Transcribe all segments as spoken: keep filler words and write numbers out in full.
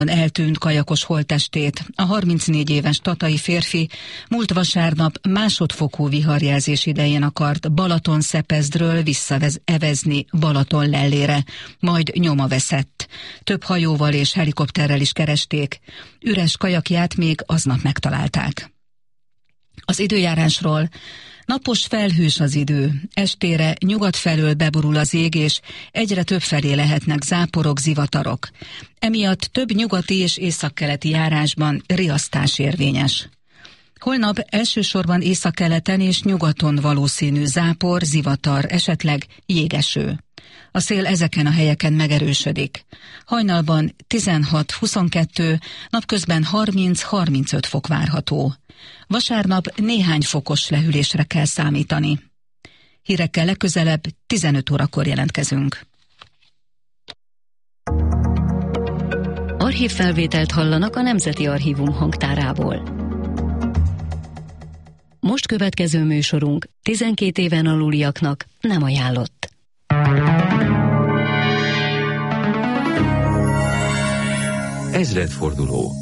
Eltűnt kajakos holttestét. A harmincnégy éves tatai férfi múlt vasárnap másodfokú viharjelzés idején akart Balatonszepesdről visszaevezni Balatonlellére, majd nyoma veszett. Több hajóval és helikopterrel is keresték. Üres kajakját még aznap megtalálták. Az időjárásról: napos, felhős az idő, estére nyugat felől beborul az ég, és egyre több felé lehetnek záporok, zivatarok. Emiatt több nyugati és északkeleti járásban riasztás érvényes. Holnap elsősorban északkeleten és nyugaton valószínű zápor, zivatar, esetleg jégeső. A szél ezeken a helyeken megerősödik. Hajnalban tizenhat-huszonkettő, napközben harminc-harmincöt fok várható. Vasárnap néhány fokos lehűlésre kell számítani. Hírekkel legközelebb tizenöt órakor jelentkezünk. Archívfelvételt hallanak a Nemzeti Archívum hangtárából. Most következő műsorunk tizenkét éven aluliaknak nem ajánlott. Ezredforduló.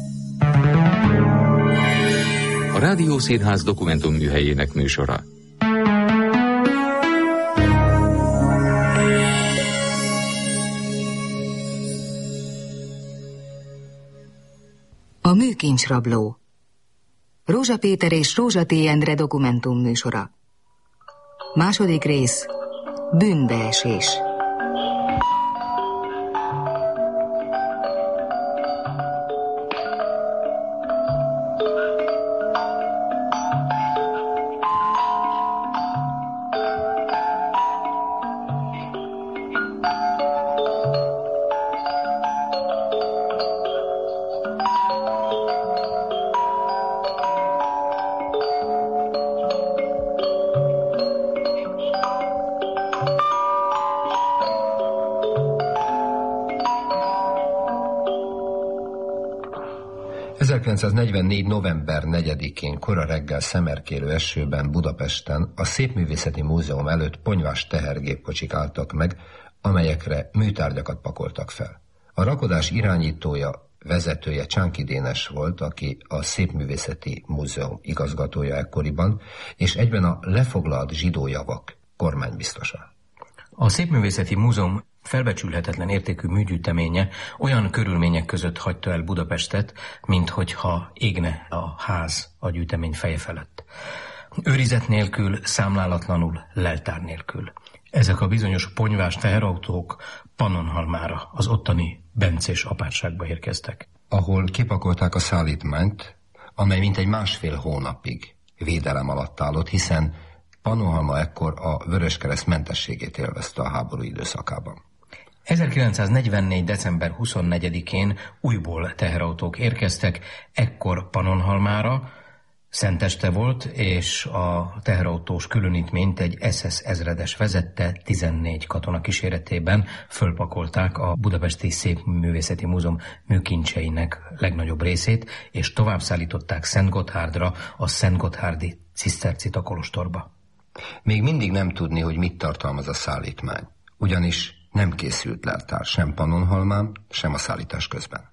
A Rádió Színház dokumentumműhelyének műsora. A műkincsrabló. Rózsa Péter és Rózsa T. Endre dokumentumműsora. Második rész. Bűnbeesés. ezerkilencszáznegyvennégy. november negyedikén kora reggel szemerkélő esőben Budapesten a Szépművészeti Múzeum előtt ponyvás tehergépkocsik álltak meg, amelyekre műtárgyakat pakoltak fel. A rakodás irányítója, vezetője Csánki Dénes volt, aki a Szépművészeti Múzeum igazgatója ekkoriban, és egyben a lefoglalt zsidó javak kormánybiztosa. A Szépművészeti Múzeum felbecsülhetetlen értékű műgyűjteménye olyan körülmények között hagyta el Budapestet, minthogyha égne a ház a gyűjtemény feje felett. Őrizet nélkül, számlálatlanul, leltár nélkül. Ezek a bizonyos ponyvás teherautók Pannonhalmára, az ottani bencés apátságba érkeztek. Ahol kipakolták a szállítmányt, amely mintegy másfél hónapig védelem alatt állott, hiszen Pannonhalma ekkor a Vöröskereszt mentességét élvezte a háború időszakában. ezerkilencszáznegyvennégy. december huszonnegyedikén újból teherautók érkeztek, ekkor Pannonhalmára. Szenteste volt, és a teherautós különítményt egy es es ezredes vezette, tizennégy katona kíséretében fölpakolták a Budapesti Szépművészeti Múzeum műkincseinek legnagyobb részét, és tovább szállították Szentgotthárdra, a szentgotthárdi cisztercita kolostorba. Még mindig nem tudni, hogy mit tartalmaz a szállítmány, ugyanis nem készült leltár sem Pannonhalmán, sem a szállítás közben.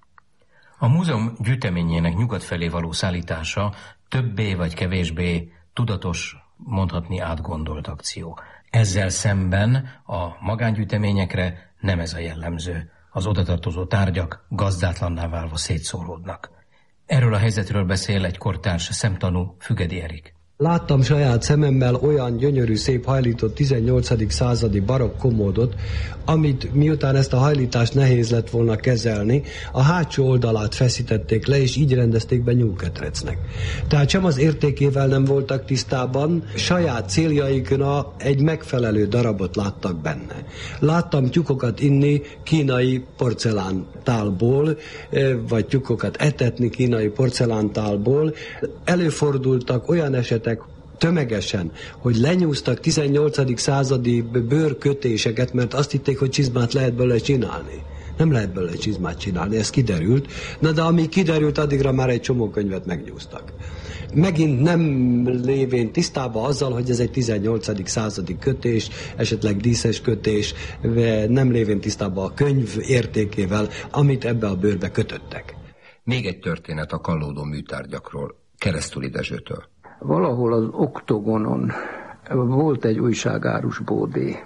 A múzeum gyűjteményének nyugat felé való szállítása többé vagy kevésbé tudatos, mondhatni átgondolt akció. Ezzel szemben a magángyűjteményekre nem ez a jellemző. Az odatartozó tárgyak gazdátlanná válva szétszóródnak. Erről a helyzetről beszél egy kortárs szemtanú, Fügedi Erik. Láttam saját szememmel olyan gyönyörű, szép hajlított tizennyolcadik századi barokk komódot, amit miután ezt a hajlítást nehéz lett volna kezelni, a hátsó oldalát feszítették le, és így rendezték be nyúlketrecnek. Tehát sem az értékével nem voltak tisztában, saját céljaikra egy megfelelő darabot láttak benne. Láttam tyúkokat inni kínai porcelántálból, vagy tyúkokat etetni kínai porcelántálból. Előfordultak olyan esetek, tömegesen, hogy lenyúztak tizennyolcadik századi bőrkötéseket, mert azt hitték, hogy csizmát lehet belőle csinálni. Nem lehet belőle csizmát csinálni, ez kiderült. Na de ami kiderült, addigra már egy csomó könyvet megnyúztak. Megint nem lévén tisztában azzal, hogy ez egy tizennyolcadik századi kötés, esetleg díszes kötés, nem lévén tisztában a könyv értékével, amit ebbe a bőrbe kötöttek. Még egy történet a kallódó műtárgyakról, Keresztúri Dezsőtől. Valahol az Oktogonon volt egy újságárus bódé.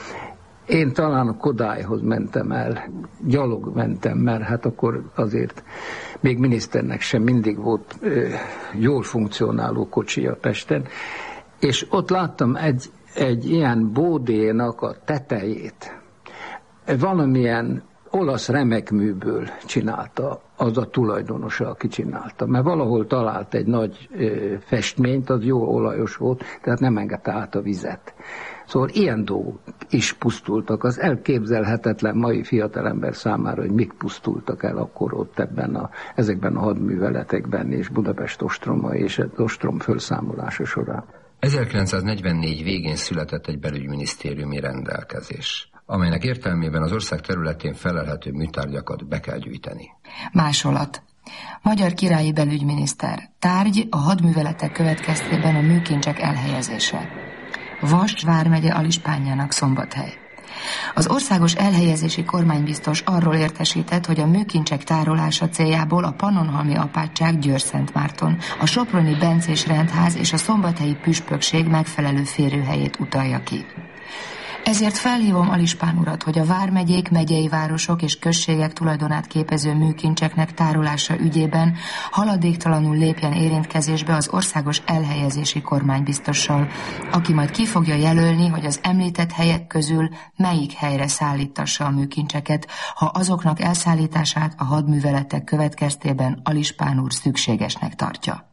Én talán a Kodályhoz mentem el, gyalog mentem, mert hát akkor azért még miniszternek sem mindig volt ö, jól funkcionáló kocsia Pesten, és ott láttam egy, egy ilyen bódénak a tetejét. Valamilyen olasz remekműből csinálta az a tulajdonosa, aki csinálta. Mert valahol talált egy nagy ö, festményt, az jó olajos volt, tehát nem engedte át a vizet. Szóval ilyen dolgok is pusztultak. Az elképzelhetetlen mai fiatalember számára, hogy mik pusztultak el akkor ott ebben a, ezekben a hadműveletekben és Budapest ostroma és az ostrom felszámolása során. ezerkilencszáznegyvennégy végén született egy belügyminisztériumi rendelkezés, amelynek értelmében az ország területén felelhető műtárgyakat be kell gyűjteni. Másolat. Magyar királyi belügyminiszter. Tárgy a hadműveletek következtében a műkincsek elhelyezése. Vas vármegye Alispányának Szombathely. Az országos elhelyezési kormánybiztos arról értesített, hogy a műkincsek tárolása céljából a Pannonhalmi apátság Győr-Szentmárton, a soproni bencés rendház és a szombathelyi püspökség megfelelő férőhelyét utalja ki. Ezért felhívom Alispán urat, hogy a vármegyék, megyei városok és községek tulajdonát képező műkincseknek tárolása ügyében haladéktalanul lépjen érintkezésbe az országos elhelyezési kormánybiztossal, aki majd ki fogja jelölni, hogy az említett helyek közül melyik helyre szállítassa a műkincseket, ha azoknak elszállítását a hadműveletek következtében Alispán úr szükségesnek tartja.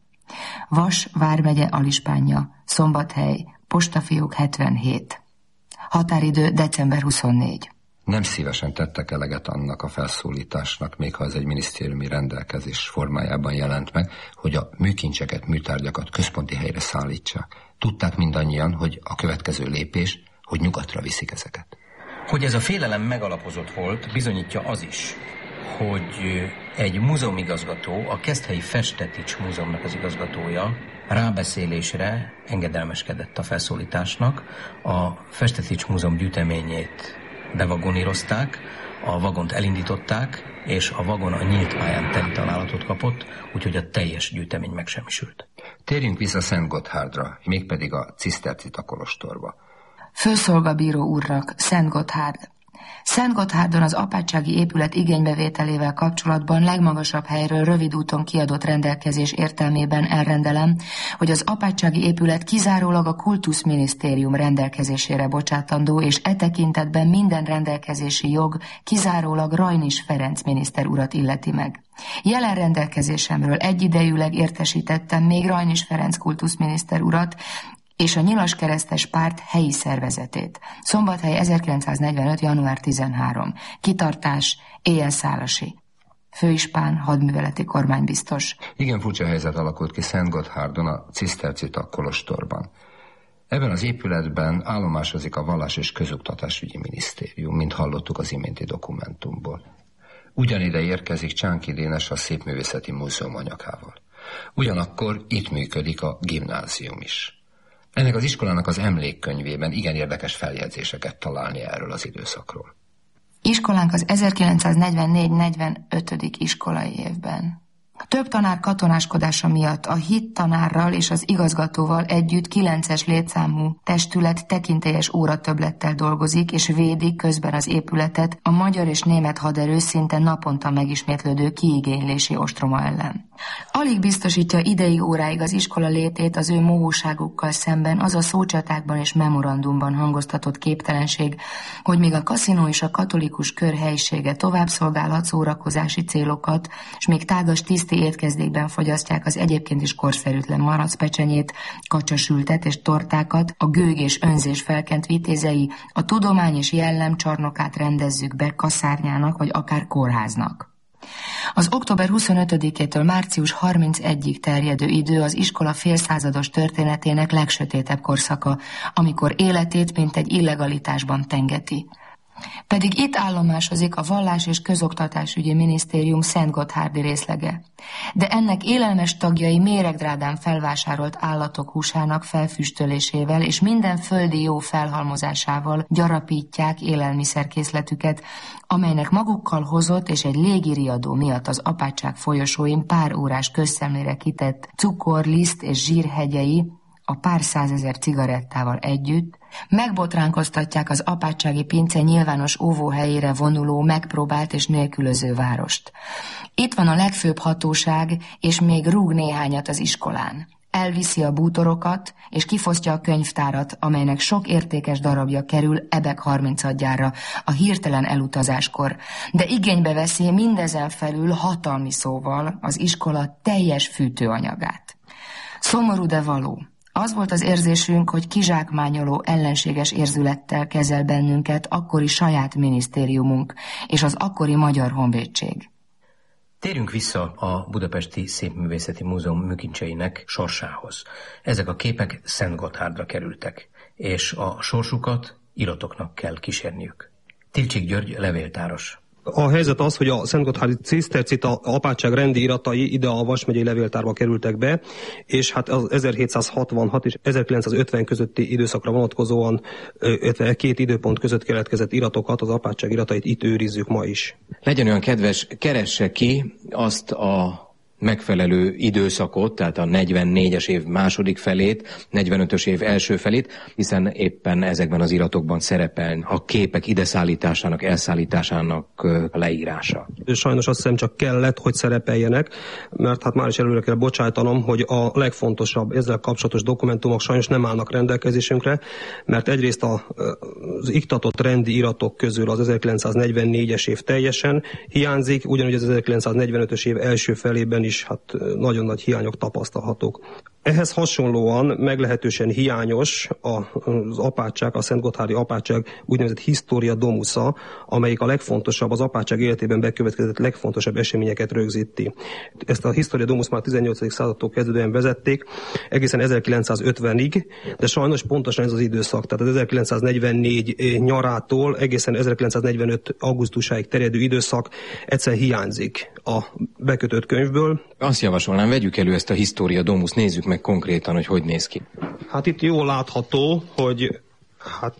Vas vármegye Alispánja, Szombathely, postafiók hetvenhét. Határidő december huszonnégy. Nem szívesen tettek eleget annak a felszólításnak, még ha ez egy minisztériumi rendelkezés formájában jelent meg, hogy a műkincseket, műtárgyakat központi helyre szállítsák. Tudták mindannyian, hogy a következő lépés, hogy nyugatra viszik ezeket. Hogy ez a félelem megalapozott volt, bizonyítja az is, hogy egy múzeumigazgató, a Keszthelyi Festetics Múzeumnak az igazgatója rábeszélésre engedelmeskedett a felszólításnak. A Festetics Múzeum gyűjteményét bevagonírozták, a vagont elindították, és a vagon a nyílt pályán teli találatot kapott, úgyhogy a teljes gyűjtemény megsemmisült. Térjünk vissza Szentgotthárdra, mégpedig a Cisztercita kolostorba. Főszolgabíró úrnak, Szentgotthárd. Szentgotthárdon az apátsági épület igénybevételével kapcsolatban legmagasabb helyről rövid úton kiadott rendelkezés értelmében elrendelem, hogy az apátsági épület kizárólag a kultuszminisztérium rendelkezésére bocsátandó, és e tekintetben minden rendelkezési jog kizárólag Rajnis Ferenc miniszter urat illeti meg. Jelen rendelkezésemről egyidejűleg értesítettem még Rajnis Ferenc kultuszminiszter urat, és a Nyilaskeresztes Párt helyi szervezetét. Szombathely ezerkilencszáznegyvenöt. január tizenharmadika. Kitartás, éjjelszálasi. Főispán, hadműveleti kormánybiztos. Igen furcsa helyzet alakult ki Szentgotthárdon, a Cisztercita kolostorban. Ebben az épületben állomásozik a Vallás- és Közoktatásügyi Minisztérium, mint hallottuk az iménti dokumentumból. Ugyanide érkezik Csánki Dénes a Szépművészeti Múzeum anyagával. Ugyanakkor itt működik a gimnázium is. Ennek az iskolának az emlékkönyvében igen érdekes feljegyzéseket találni erről az időszakról. Iskolánk az ezerkilencszáznegyvennégy negyvenötödik iskolai évben. Több tanár katonáskodása miatt a hit tanárral és az igazgatóval együtt kilences létszámú testület tekintélyes óratöbblettel dolgozik, és védi közben az épületet a magyar és német haderő szinte naponta megismétlődő kiigénylési ostroma ellen. Alig biztosítja ideig óráig az iskola létét az ő mohóságukkal szemben az a szócsatákban és memorandumban hangoztatott képtelenség, hogy míg a kaszinó és a katolikus kör helyisége tovább szolgálhat szórakozási célokat, és még tágas tiszti étkezdékben fogyasztják az egyébként is korszerűtlen maracpecsenyét, kacsasültet és tortákat, a gőg és önzés felkent vitézei, a tudomány és jellem csarnokát rendezzük be kaszárnyának vagy akár kórháznak. Az október huszonötödikétől március harmincegyedikéig terjedő idő az iskola félszázados történetének legsötétebb korszaka, amikor életét mint egy illegalitásban tengeti. Pedig itt állomásozik a Vallás- és Közoktatásügyi Minisztérium Szentgotthárdi részlege. De ennek élelmes tagjai méregdrádán felvásárolt állatok húsának felfüstölésével és minden földi jó felhalmozásával gyarapítják élelmiszerkészletüket, amelynek magukkal hozott és egy légiriadó miatt az apátság folyosóin pár órás közszemlére kitett cukor, liszt és zsírhegyei a pár százezer cigarettával együtt megbotránkoztatják az apátsági pince nyilvános óvóhelyére vonuló, megpróbált és nélkülöző várost. Itt van a legfőbb hatóság, és még rúg néhányat az iskolán. Elviszi a bútorokat, és kifosztja a könyvtárat, amelynek sok értékes darabja kerül ebek harmincadjára a hirtelen elutazáskor, de igénybe veszi mindezen felül hatalmi szóval az iskola teljes fűtőanyagát. Szomorú, de való. Az volt az érzésünk, hogy kizsákmányoló ellenséges érzülettel kezel bennünket akkori saját minisztériumunk és az akkori Magyar Honvédség. Térjünk vissza a Budapesti Szépművészeti Múzeum műkincseinek sorsához. Ezek a képek Szentgotthárdra kerültek, és a sorsukat iratoknak kell kísérniük. Tilcsik György levéltáros. A helyzet az, hogy a szentgotthárdi cisztercita apátság rendi iratai ide a Vas megyei levéltárba kerültek be, és hát az ezerhétszázhatvanhat és ezerkilencszázötven közötti időszakra vonatkozóan két időpont között keletkezett iratokat, az apátság iratait itt őrizzük ma is. Legyen olyan kedves, keresse ki azt a megfelelő időszakot, tehát a negyvennégyes év második felét, negyvenötös év első felét, hiszen éppen ezekben az iratokban szerepel a képek ideszállításának, elszállításának a leírása. Sajnos azt hiszem csak kellett, hogy szerepeljenek, mert hát már is előre kell bocsájtanom, hogy a legfontosabb ezzel kapcsolatos dokumentumok sajnos nem állnak rendelkezésünkre, mert egyrészt a, az iktatott rendi iratok közül az ezerkilencszáznegyvennégyes év teljesen hiányzik, ugyanúgy az ezerkilencszáznegyvenötös év első felében is is hát nagyon nagy hiányok tapasztalhatók. Ehhez hasonlóan meglehetősen hiányos az apátság, a szentgotthárdi apátság úgynevezett Historia Domusa, amelyik a legfontosabb, az apátság életében bekövetkezett legfontosabb eseményeket rögzíti. Ezt a Historia Domus már tizennyolcadik századtól kezdődően vezették, egészen ezerkilencszázötvenig, de sajnos pontosan ez az időszak, tehát az ezerkilencszáznegyvennégy nyarától egészen ezerkilencszáznegyvenöt augusztusáig terjedő időszak egyszer hiányzik a bekötött könyvből. Azt javasolnám, vegyük elő ezt a Historia Domus, nézzük meg konkrétan, hogy hogy néz ki. Hát itt jól látható, hogy hát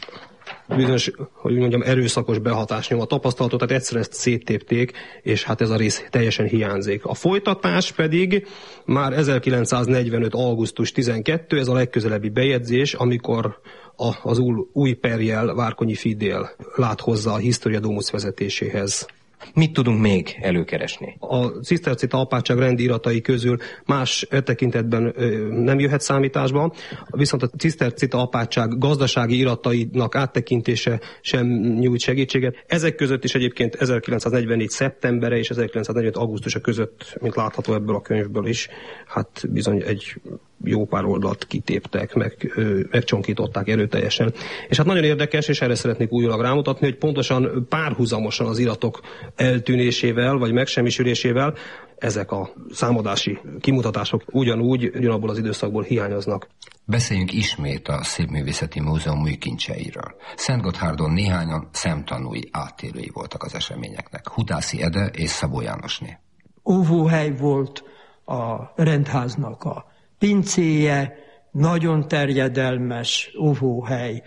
bizonyos, hogy mondjam, erőszakos behatás nyom a tapasztalatot, tehát egyszer ezt széttépték, és hát ez a rész teljesen hiányzik. A folytatás pedig már ezerkilencszáznegyvenöt. augusztus tizenkettő, ez a legközelebbi bejegyzés, amikor a, az új, új perjel Várkonyi Fidél lát hozzá a Historia Domus vezetéséhez. Mit tudunk még előkeresni? A cisztercita apátság rendi iratai közül más e tekintetben ö, nem jöhet számításba, viszont a cisztercita apátság gazdasági iratainak áttekintése sem nyújt segítséget. Ezek között is egyébként ezerkilencszáznegyvennégy. szeptembere és ezerkilencszáznegyvenöt. augusztusa között, mint látható ebből a könyvből is, hát bizony egy jó pár oldalt kitéptek, meg, ö, megcsonkították erőteljesen. És hát nagyon érdekes, és erre szeretnék újra rámutatni, hogy pontosan párhuzamosan az iratok eltűnésével, vagy megsemmisülésével ezek a számadási kimutatások ugyanúgy, ugyanabból az időszakból hiányoznak. Beszéljünk ismét a Szépművészeti Múzeum műkincseiről. Szentgotthárdon néhányan szemtanúi, áttérői voltak az eseményeknek. Hudászi Ede és Szabó Jánosné. Óvóhely volt a rendháznak a pincéje, nagyon terjedelmes óvóhely,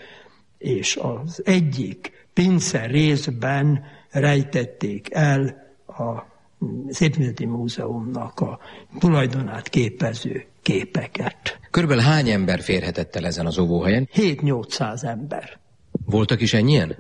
és az egyik pince részben rejtették el a Szépművészeti Múzeumnak a tulajdonát képező képeket. Körülbelül hány ember férhetett el ezen az óvóhelyen? hét-nyolcszáz ember. Voltak is ennyien?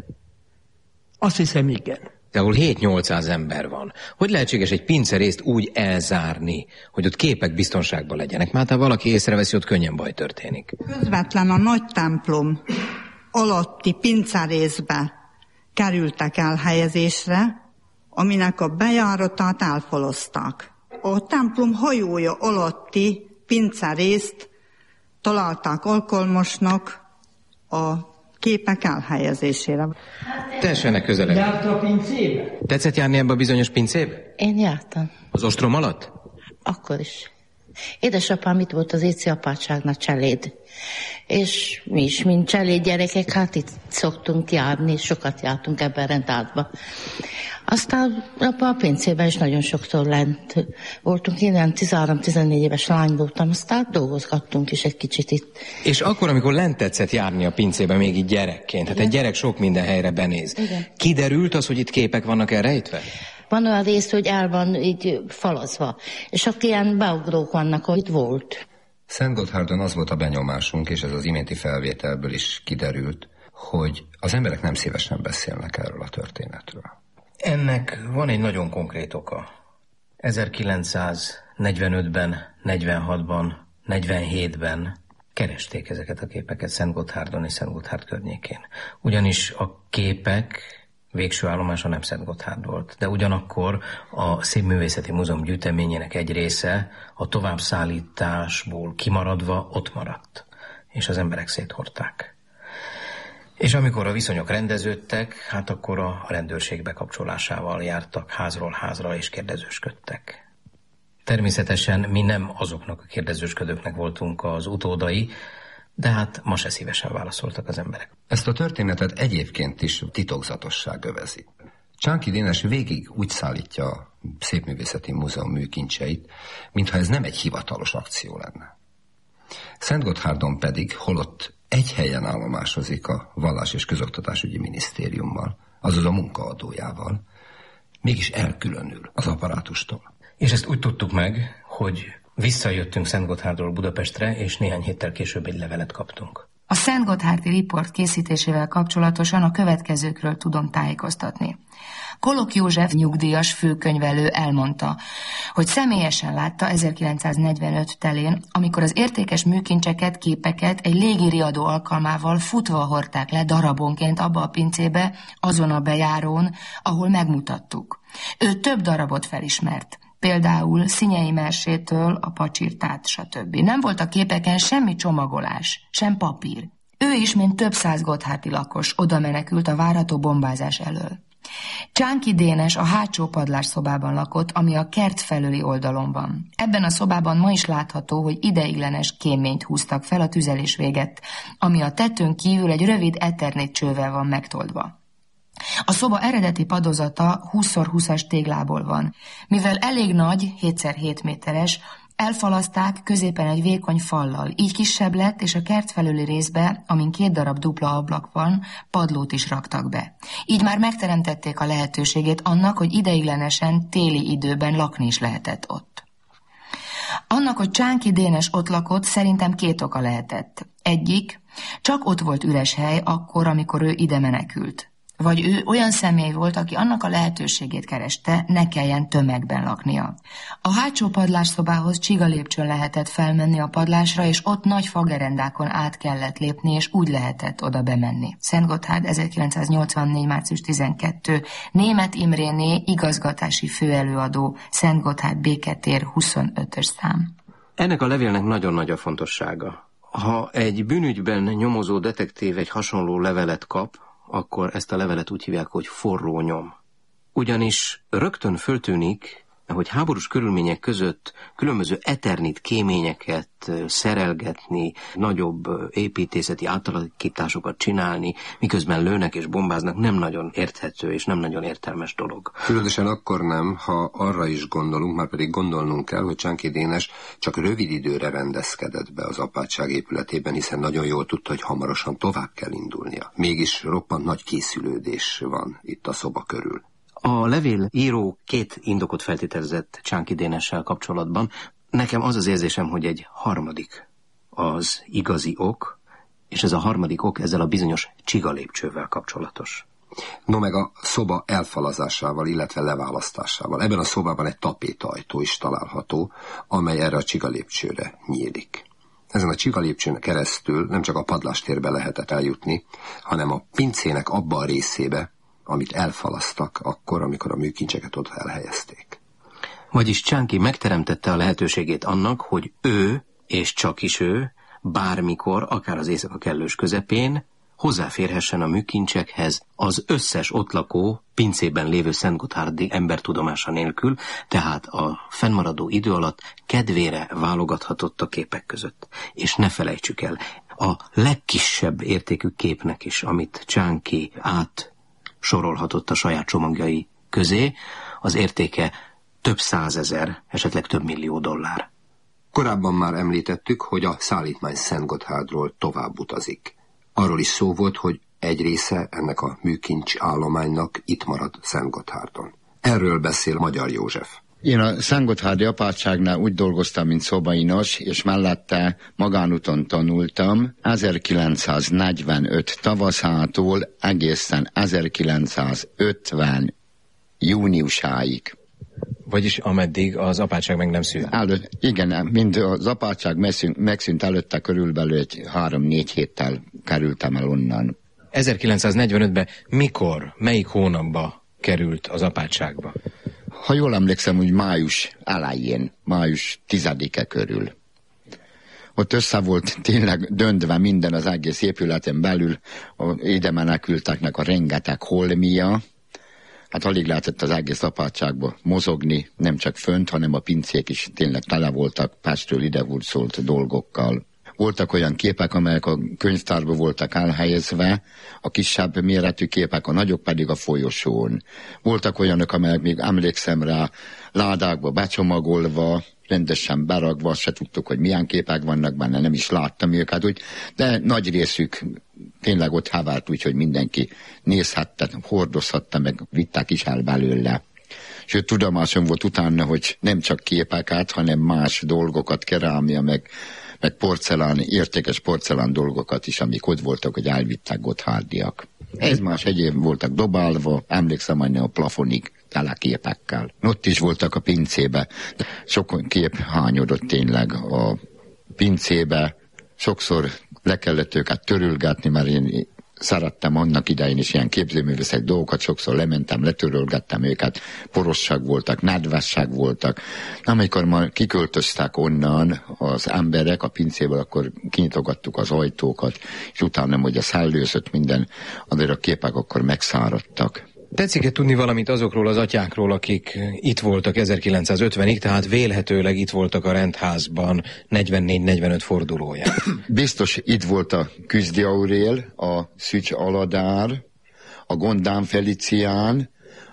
Azt hiszem, igen. De ahol hét-nyolcszáz ember van, hogy lehetséges egy pincerészt úgy elzárni, hogy ott képek biztonságban legyenek? Már ha valaki észreveszi, ott könnyen baj történik. Közvetlen a nagy templom alatti pincerészbe kerültek elhelyezésre, aminek a bejáratát elfalozták. A templom hajója alatti pincerészt találták alkalmasnak a képek elhelyezésére. Tessenek közelebb. Járt a pincébe? Tetszett járni ebbe a bizonyos pincébe? Én jártam. Az ostrom alatt? Akkor is. Édesapám itt volt az Éci apátságnak cseléd. És mi is, mint cseléd gyerekek, hát itt szoktunk járni, sokat jártunk ebben rendházba. Aztán a pincében is nagyon sokszor lent voltunk. Én ilyen tizenhárom-tizennégy éves lány voltam, aztán dolgozgattunk is egy kicsit itt. És akkor, amikor lent tetszett járni a pincébe, még így gyerekként, hát egy gyerek sok minden helyre benéz. Igen. Kiderült az, hogy itt képek vannak elrejtve? Van olyan rész, hogy el van így falazva, és akkor ilyen beugrók vannak, hogy itt volt. Szentgotthárdon az volt a benyomásunk, és ez az iménti felvételből is kiderült, hogy az emberek nem szívesen beszélnek erről a történetről. Ennek van egy nagyon konkrét oka. ezerkilencszáznegyvenötben, negyvenhatban, negyvenhétben keresték ezeket a képeket Szentgotthárdon és Szentgotthárd környékén. Ugyanis a képek végső állomása nem Szentgotthárd volt, de ugyanakkor a Szépművészeti Múzeum gyűjteményének egy része a továbbszállításból kimaradva ott maradt, és az emberek széthordták. És amikor a viszonyok rendeződtek, hát akkor a rendőrség bekapcsolásával jártak házról házra és kérdezősködtek. Természetesen mi nem azoknak a kérdezősködőknek voltunk az utódai, de hát ma se szívesen válaszoltak az emberek. Ezt a történetet egyébként is titokzatosság övezi. Csánki Dénes végig úgy szállítja a Szépművészeti Múzeum műkincseit, mintha ez nem egy hivatalos akció lenne. Szentgotthárdon pedig, holott egy helyen állomásozik a Vallás- és Közoktatásügyi Minisztériummal, azaz a munkaadójával, mégis elkülönül az apparátustól. És ezt úgy tudtuk meg, hogy visszajöttünk Szentgotthárdról Budapestre, és néhány héttel később egy levelet kaptunk. A szentgotthárdi riport készítésével kapcsolatosan a következőkről tudom tájékoztatni. Kolok József nyugdíjas főkönyvelő elmondta, hogy személyesen látta ezerkilencszáznegyvenöt telén, amikor az értékes műkincseket, képeket egy légiriadó alkalmával futva hordták le darabonként abba a pincébe, azon a bejárón, ahol megmutattuk. Ő több darabot felismert. Például Szinyei Mersétől a Pacsirtát, stb. Nem volt a képeken semmi csomagolás, sem papír. Ő is, mint több száz gotthárdi lakos, oda menekült a várható bombázás elől. Csánki Dénes a hátsó padlásszobában lakott, ami a kert felőli oldalon van. Ebben a szobában ma is látható, hogy ideiglenes kéményt húztak fel a tüzelés véget, ami a tetőn kívül egy rövid eternét csővel van megtoldva. A szoba eredeti padozata húsz szor húszas téglából van. Mivel elég nagy, hét szer hét méteres, elfalaszták középen egy vékony fallal, így kisebb lett, és a kert felüli részbe, amin két darab dupla ablak van, padlót is raktak be. Így már megteremtették a lehetőségét annak, hogy ideiglenesen téli időben lakni is lehetett ott. Annak, hogy Csánki Dénes ott lakott, szerintem két oka lehetett. Egyik, csak ott volt üres hely akkor, amikor ő ide menekült. Vagy ő olyan személy volt, aki annak a lehetőségét kereste, ne kelljen tömegben laknia. A hátsó padlásszobához csigalépcsőn lehetett felmenni a padlásra, és ott nagy fagerendákon át kellett lépni, és úgy lehetett oda bemenni. Szentgotthárd, ezerkilencszáznyolcvannégy. március tizenkettő. Németh Imréné, igazgatási főelőadó, Szentgotthárd Béketér, huszonötös szám. Ennek a levélnek nagyon nagy a fontossága. Ha egy bűnügyben nyomozó detektív egy hasonló levelet kap, akkor ezt a levelet úgy hívják, hogy forró nyom. Ugyanis rögtön föltűnik, hogy háborús körülmények között különböző eternit kéményeket szerelgetni, nagyobb építészeti átalakításokat csinálni, miközben lőnek és bombáznak, nem nagyon érthető és nem nagyon értelmes dolog. Különösen akkor nem, ha arra is gondolunk, már pedig gondolnunk kell, hogy Csánki Dénes csak rövid időre rendezkedett be az apátság épületében, hiszen nagyon jól tudta, hogy hamarosan tovább kell indulnia. Mégis roppant nagy készülődés van itt a szoba körül. A levél író két indokot feltételezett Csánki Dénessel kapcsolatban. Nekem az az érzésem, hogy egy harmadik az igazi ok, és ez a harmadik ok ezzel a bizonyos csigalépcsővel kapcsolatos. No meg a szoba elfalazásával, illetve leválasztásával. Ebben a szobában egy tapétajtó is található, amely erre a csigalépcsőre nyílik. Ezen a csigalépcsőn keresztül nem csak a padlástérbe lehetett eljutni, hanem a pincének abba a részébe, amit elfalasztak akkor, amikor a műkincseket ott elhelyezték. Vagyis Csánki megteremtette a lehetőségét annak, hogy ő, és csak is ő, bármikor, akár az éjszaka kellős közepén, hozzáférhessen a műkincsekhez az összes ott lakó, pincében lévő szentgotthárdi embertudomása nélkül, tehát a fennmaradó idő alatt kedvére válogathatott a képek között. És ne felejtsük el, a legkisebb értékű képnek is, amit Csánki át sorolhatott a saját csomagjai közé, az értéke több százezer, esetleg több millió dollár. Korábban már említettük, hogy a szállítmány Szentgotthárdról tovább utazik. Arról is szó volt, hogy egy része ennek a műkincs állománynak itt marad Szentgotthárdon. Erről beszél Magyar József. Én a szentgotthárdi apátságnál úgy dolgoztam, mint szobainos, és mellette magánúton tanultam ezerkilencszáznegyvenöt tavaszától egészen ezerkilencszázötven júniusáig. Vagyis ameddig az apátság meg nem szűnt. Előtt, igen, mind az apátság megszűnt, megszűnt előtte körülbelül egy három-négy héttel kerültem el onnan. ezerkilencszáznegyvenötben mikor, melyik hónapban került az apátságba? Ha jól emlékszem, úgy május elején, május tizedike körül. Ott össze volt tényleg döntve minden az egész épületen belül, ide menekülteknek a rengeteg holmia. Hát alig lehetett az egész apátságba mozogni, nem csak fönt, hanem a pincék is tényleg tele voltak Pestről ide szólt dolgokkal. Voltak olyan képek, amelyek a könyvtárban voltak elhelyezve, a kisebb méretű képek, a nagyok pedig a folyosón. Voltak olyanok, amelyek még emlékszem rá, ládákba becsomagolva, rendesen beragva, azt se tudtuk, hogy milyen képek vannak benne, nem is láttam őket, úgy, de nagy részük tényleg ott hevárt, úgyhogy mindenki nézhette, hordozhatta, meg vitták is el belőle. Sőt, tudomásom volt utána, hogy nem csak képeket, hanem más dolgokat, kerámia, meg, meg porcelán, értékes porcelán dolgokat is, amik ott voltak, hogy elvitták gotthárdiak. Ez más egyéb voltak dobálva, emlékszem majdnem a plafonig tele képekkel. Ott is voltak a pincébe. Sok kép hányodott tényleg a pincébe. Sokszor le kellett őket törülgetni, mert én szerettem annak idején is ilyen képzőművészeti dolgokat, sokszor lementem, letörölgettem őket, porosság voltak, nedvesság voltak. Amikor már kiköltöztek onnan az emberek a pincéből, akkor kinyitogattuk az ajtókat, és utána, hogy a szellőzött minden, azért a képek akkor megszáradtak. Tetszik-e tudni valamit azokról az atyákról, akik itt voltak ezerkilencszázötvenig, tehát vélhetőleg itt voltak a rendházban negyvennégy-negyvenöt fordulóján? Biztos itt volt a Küzdi Aurél, a Szücs Aladár, a Gondán Felicián,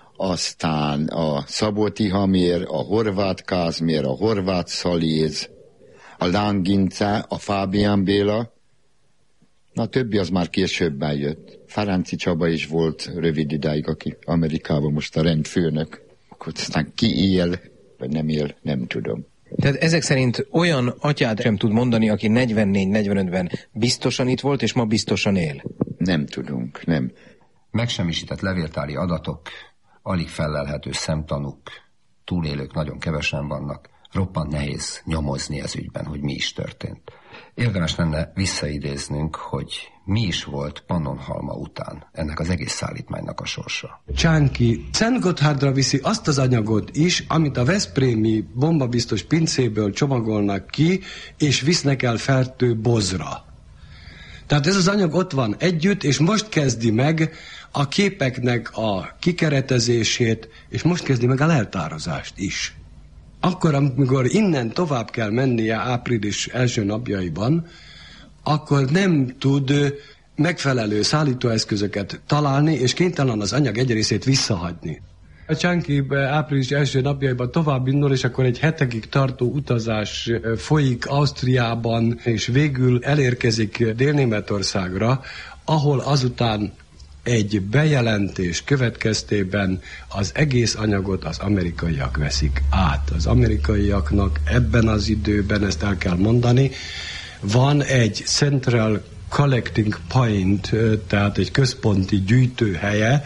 aztán a Szabó Tihamér, a Horváth Kázmér, a Horváth Szaléz, a Lángince, a Fábián Béla. Na, a többi az már későbben jött. Ferenci Csaba is volt rövid ideig, aki Amerikában most a rendfőnök. Akkor aztán ki él, vagy nem él, nem tudom. Tehát ezek szerint olyan atyát sem tud mondani, aki negyvennégy-negyvenötben biztosan itt volt, és ma biztosan él? Nem tudunk, nem. Megsemmisített levéltári adatok, alig fellelhető szemtanúk, túlélők nagyon kevesen vannak. Roppant nehéz nyomozni ez ügyben, hogy mi is történt. Érdemes lenne visszaidéznünk, hogy mi is volt Pannonhalma után ennek az egész szállítmánynak a sorsa. Csánki Szentgotthárdra viszi azt az anyagot is, amit a veszprémi bombabiztos pincéből csomagolnak ki, és visznek el Fertőbozra. Tehát ez az anyag ott van együtt, és most kezdi meg a képeknek a kikeretezését, és most kezdi meg a leltározást is. Akkor, amikor innen tovább kell mennie április első napjaiban, akkor nem tud megfelelő szállítóeszközöket találni, és kénytelen az anyag egy részét visszahagyni. A Csánki április első napjaiban tovább indul, és akkor egy hetekig tartó utazás folyik Ausztriában, és végül elérkezik Dél-Németországra, ahol azután egy bejelentés következtében az egész anyagot az amerikaiak veszik át. Az amerikaiaknak ebben az időben, ezt el kell mondani, van egy Central Collecting Point, tehát egy központi gyűjtőhelye,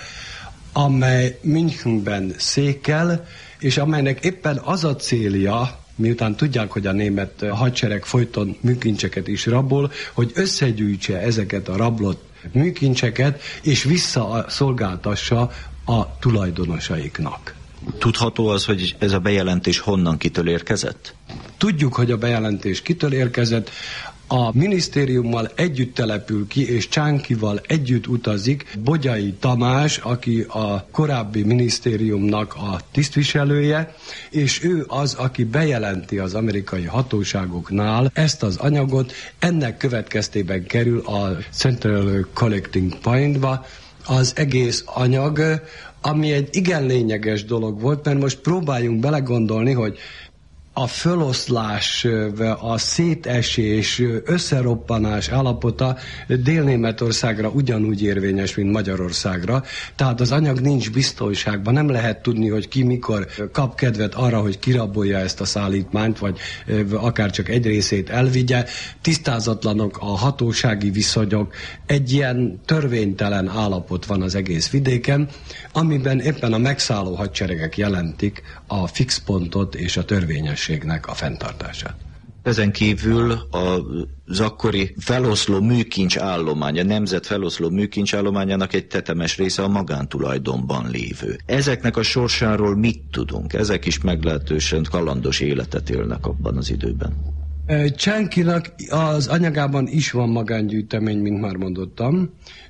amely Münchenben székel, és amelynek éppen az a célja, miután tudják, hogy a német hadsereg folyton műkincseket is rabol, hogy összegyűjtse ezeket a rablott műkincseket, és visszaszolgáltassa a tulajdonosaiknak. Tudható az, hogy ez a bejelentés honnan, kitől érkezett? Tudjuk, hogy a bejelentés kitől érkezett. A minisztériummal együtt települ ki, és Csánkival együtt utazik Bogyai Tamás, aki a korábbi minisztériumnak a tisztviselője, és ő az, aki bejelenti az amerikai hatóságoknál ezt az anyagot, ennek következtében kerül a Central Collecting Pointba az egész anyag, ami egy igen lényeges dolog volt, mert most próbáljunk belegondolni, hogy a föloszlás, a szétesés, összeroppanás állapota Dél-Németországra ugyanúgy érvényes, mint Magyarországra. Tehát az anyag nincs biztonságban, nem lehet tudni, hogy ki mikor kap kedvet arra, hogy kirabolja ezt a szállítmányt, vagy akár csak egy részét elvigye. Tisztázatlanok a hatósági viszonyok, egy ilyen törvénytelen állapot van az egész vidéken, amiben éppen a megszálló hadseregek jelentik a fix pontot és a törvényességnek a fenntartását. Ezen kívül az akkori feloszló műkincs állomány, a nemzet feloszló műkincs állományának egy tetemes része a magántulajdonban lévő. Ezeknek a sorsáról mit tudunk? Ezek is meglehetősen kalandos életet élnek abban az időben. Csánkinak az anyagában is van magángyűjtemény, mint már mondottam,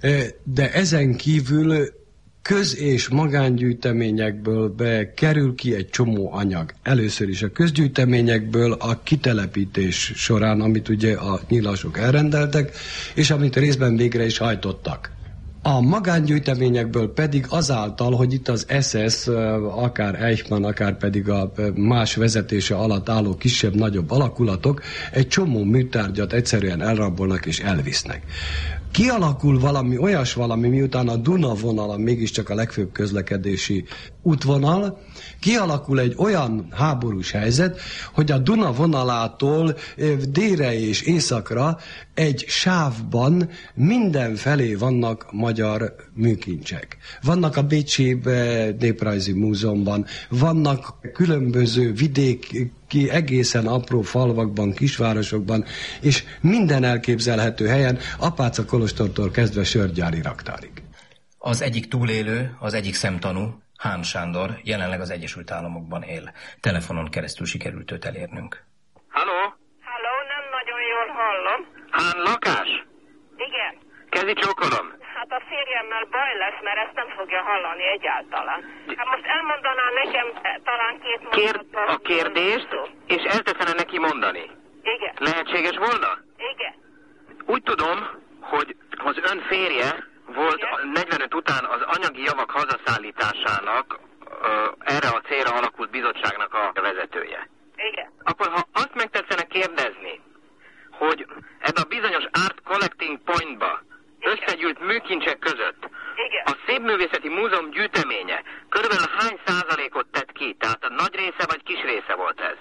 de ezen kívül köz- és magángyűjteményekből bekerül ki egy csomó anyag. Először is a közgyűjteményekből a kitelepítés során, amit ugye a nyilasok elrendeltek, és amit részben végre is hajtottak. A magángyűjteményekből pedig azáltal, hogy itt az es es, akár Eichmann, akár pedig a más vezetése alatt álló kisebb-nagyobb alakulatok egy csomó műtárgyat egyszerűen elrabolnak és elvisznek. Kialakul valami olyas valami, miután a Duna vonala mégiscsak a legfőbb közlekedési útvonal, kialakul egy olyan háborús helyzet, hogy a Duna vonalától délre és északra egy sávban mindenfelé vannak magyar műkincsek. Vannak a Bécsi Néprajzi Múzeumban, vannak különböző vidéki egészen apró falvakban, kisvárosokban, és minden elképzelhető helyen, Apáca Kolostortól kezdve Sörgyári raktárig. Az egyik túlélő, az egyik szemtanú, Hán Sándor jelenleg az Egyesült Államokban él. Telefonon keresztül sikerült őt elérnünk. Halló? Halló, nem nagyon jól hallom. Hán lakás? Igen. Kezi csókolom. Hát a férjemmel baj lesz, mert ezt nem fogja hallani egyáltalán. Hát most elmondaná nekem talán két mondatot. Kérd a kérdést, és eltetszene neki mondani. Igen. Lehetséges volna? Igen. Úgy tudom, hogy az ön férje volt negyvenöt után az anyagi javak hazaszállításának uh, erre a célra alakult bizottságnak a vezetője. Igen. Akkor ha azt megtetszene kérdezni, hogy ebbe a bizonyos Art Collecting Pointba összegyűlt műkincsek között Igen. a Szépművészeti Múzeum gyűjteménye körülbelül hány százalékot tett ki? Tehát a nagy része vagy kis része volt ez?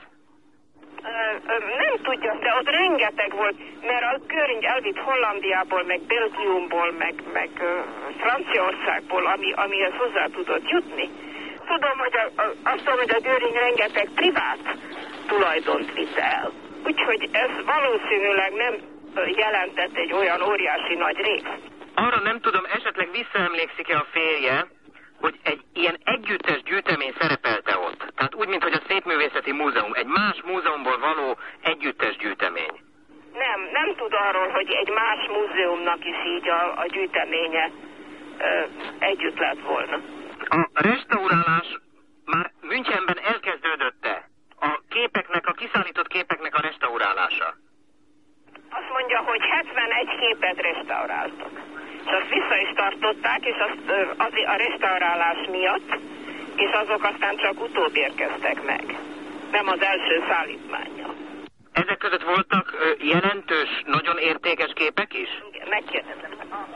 Nem tudja, de ott rengeteg volt, mert a Göring elvitt Hollandiából, meg Belgiumból, meg, meg uh, Franciaországból, ami, amihez hozzá tudott jutni. Tudom, hogy a, a, azt tudom, hogy a Göring rengeteg privát tulajdont vitt el. Úgyhogy ez valószínűleg nem jelentett egy olyan óriási nagy részt. Arra nem tudom, esetleg visszaemlékszik-e a férje, hogy egy ilyen együttes gyűjtemény szerepelte ott. Tehát úgy, mint hogy a Szépművészeti Múzeum, egy más múzeumból való együttes gyűjtemény. Nem, nem tud arról, hogy egy más múzeumnak is így a, a gyűjteménye ö, együtt lett volna. A restaurálás már Münchenben elkezdődött-e? A képeknek, a kiszállított képeknek a restaurálása? Azt mondja, hogy hetvenegy képet restauráltak. És azt vissza is tartották, és azt az, a restaurálás miatt, és azok aztán csak utóbb érkeztek meg. Nem az első szállítmánnyal. Ezek között voltak jelentős, nagyon értékes képek is? Igen, megkérdezem.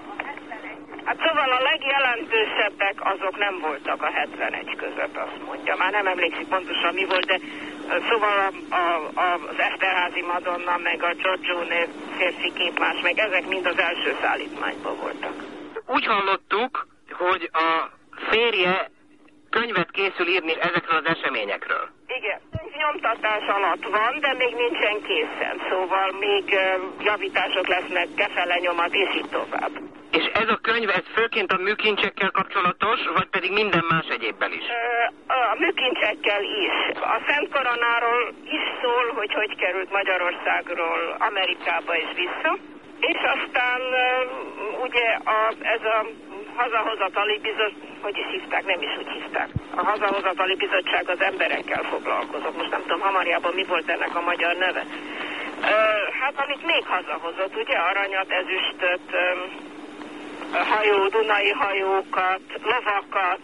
Hát szóval a legjelentősebbek azok nem voltak a hetvenegy között, azt mondja. Már nem emlékszik pontosan mi volt, de szóval a, a, a, az Esterházy Madonna, meg a Giorgione férfi képmás, meg ezek mind az első szállítmányban voltak. Úgy hallottuk, hogy a férje könyvet készül írni ezekről az eseményekről. Igen, nyomtatás alatt van, de még nincsen készen, szóval még uh, javítások lesznek, kefelenyomat és így tovább. És ez a könyv, ez főként a műkincsekkel kapcsolatos, vagy pedig minden más egyébben is? Uh, a műkincsekkel is. A Szent Koronáról is szól, hogy hogy került Magyarországról Amerikába és vissza. És aztán ugye a, ez a hazahozatali bizottság, hogy is hívták, nem is úgy hívták. A hazahozatali bizottság az emberekkel foglalkozott. Most nem tudom, Hamariában mi volt ennek a magyar neve. Hát amit még hazahozott, ugye aranyat, ezüstöt, hajó, Dunai hajókat, lovakat,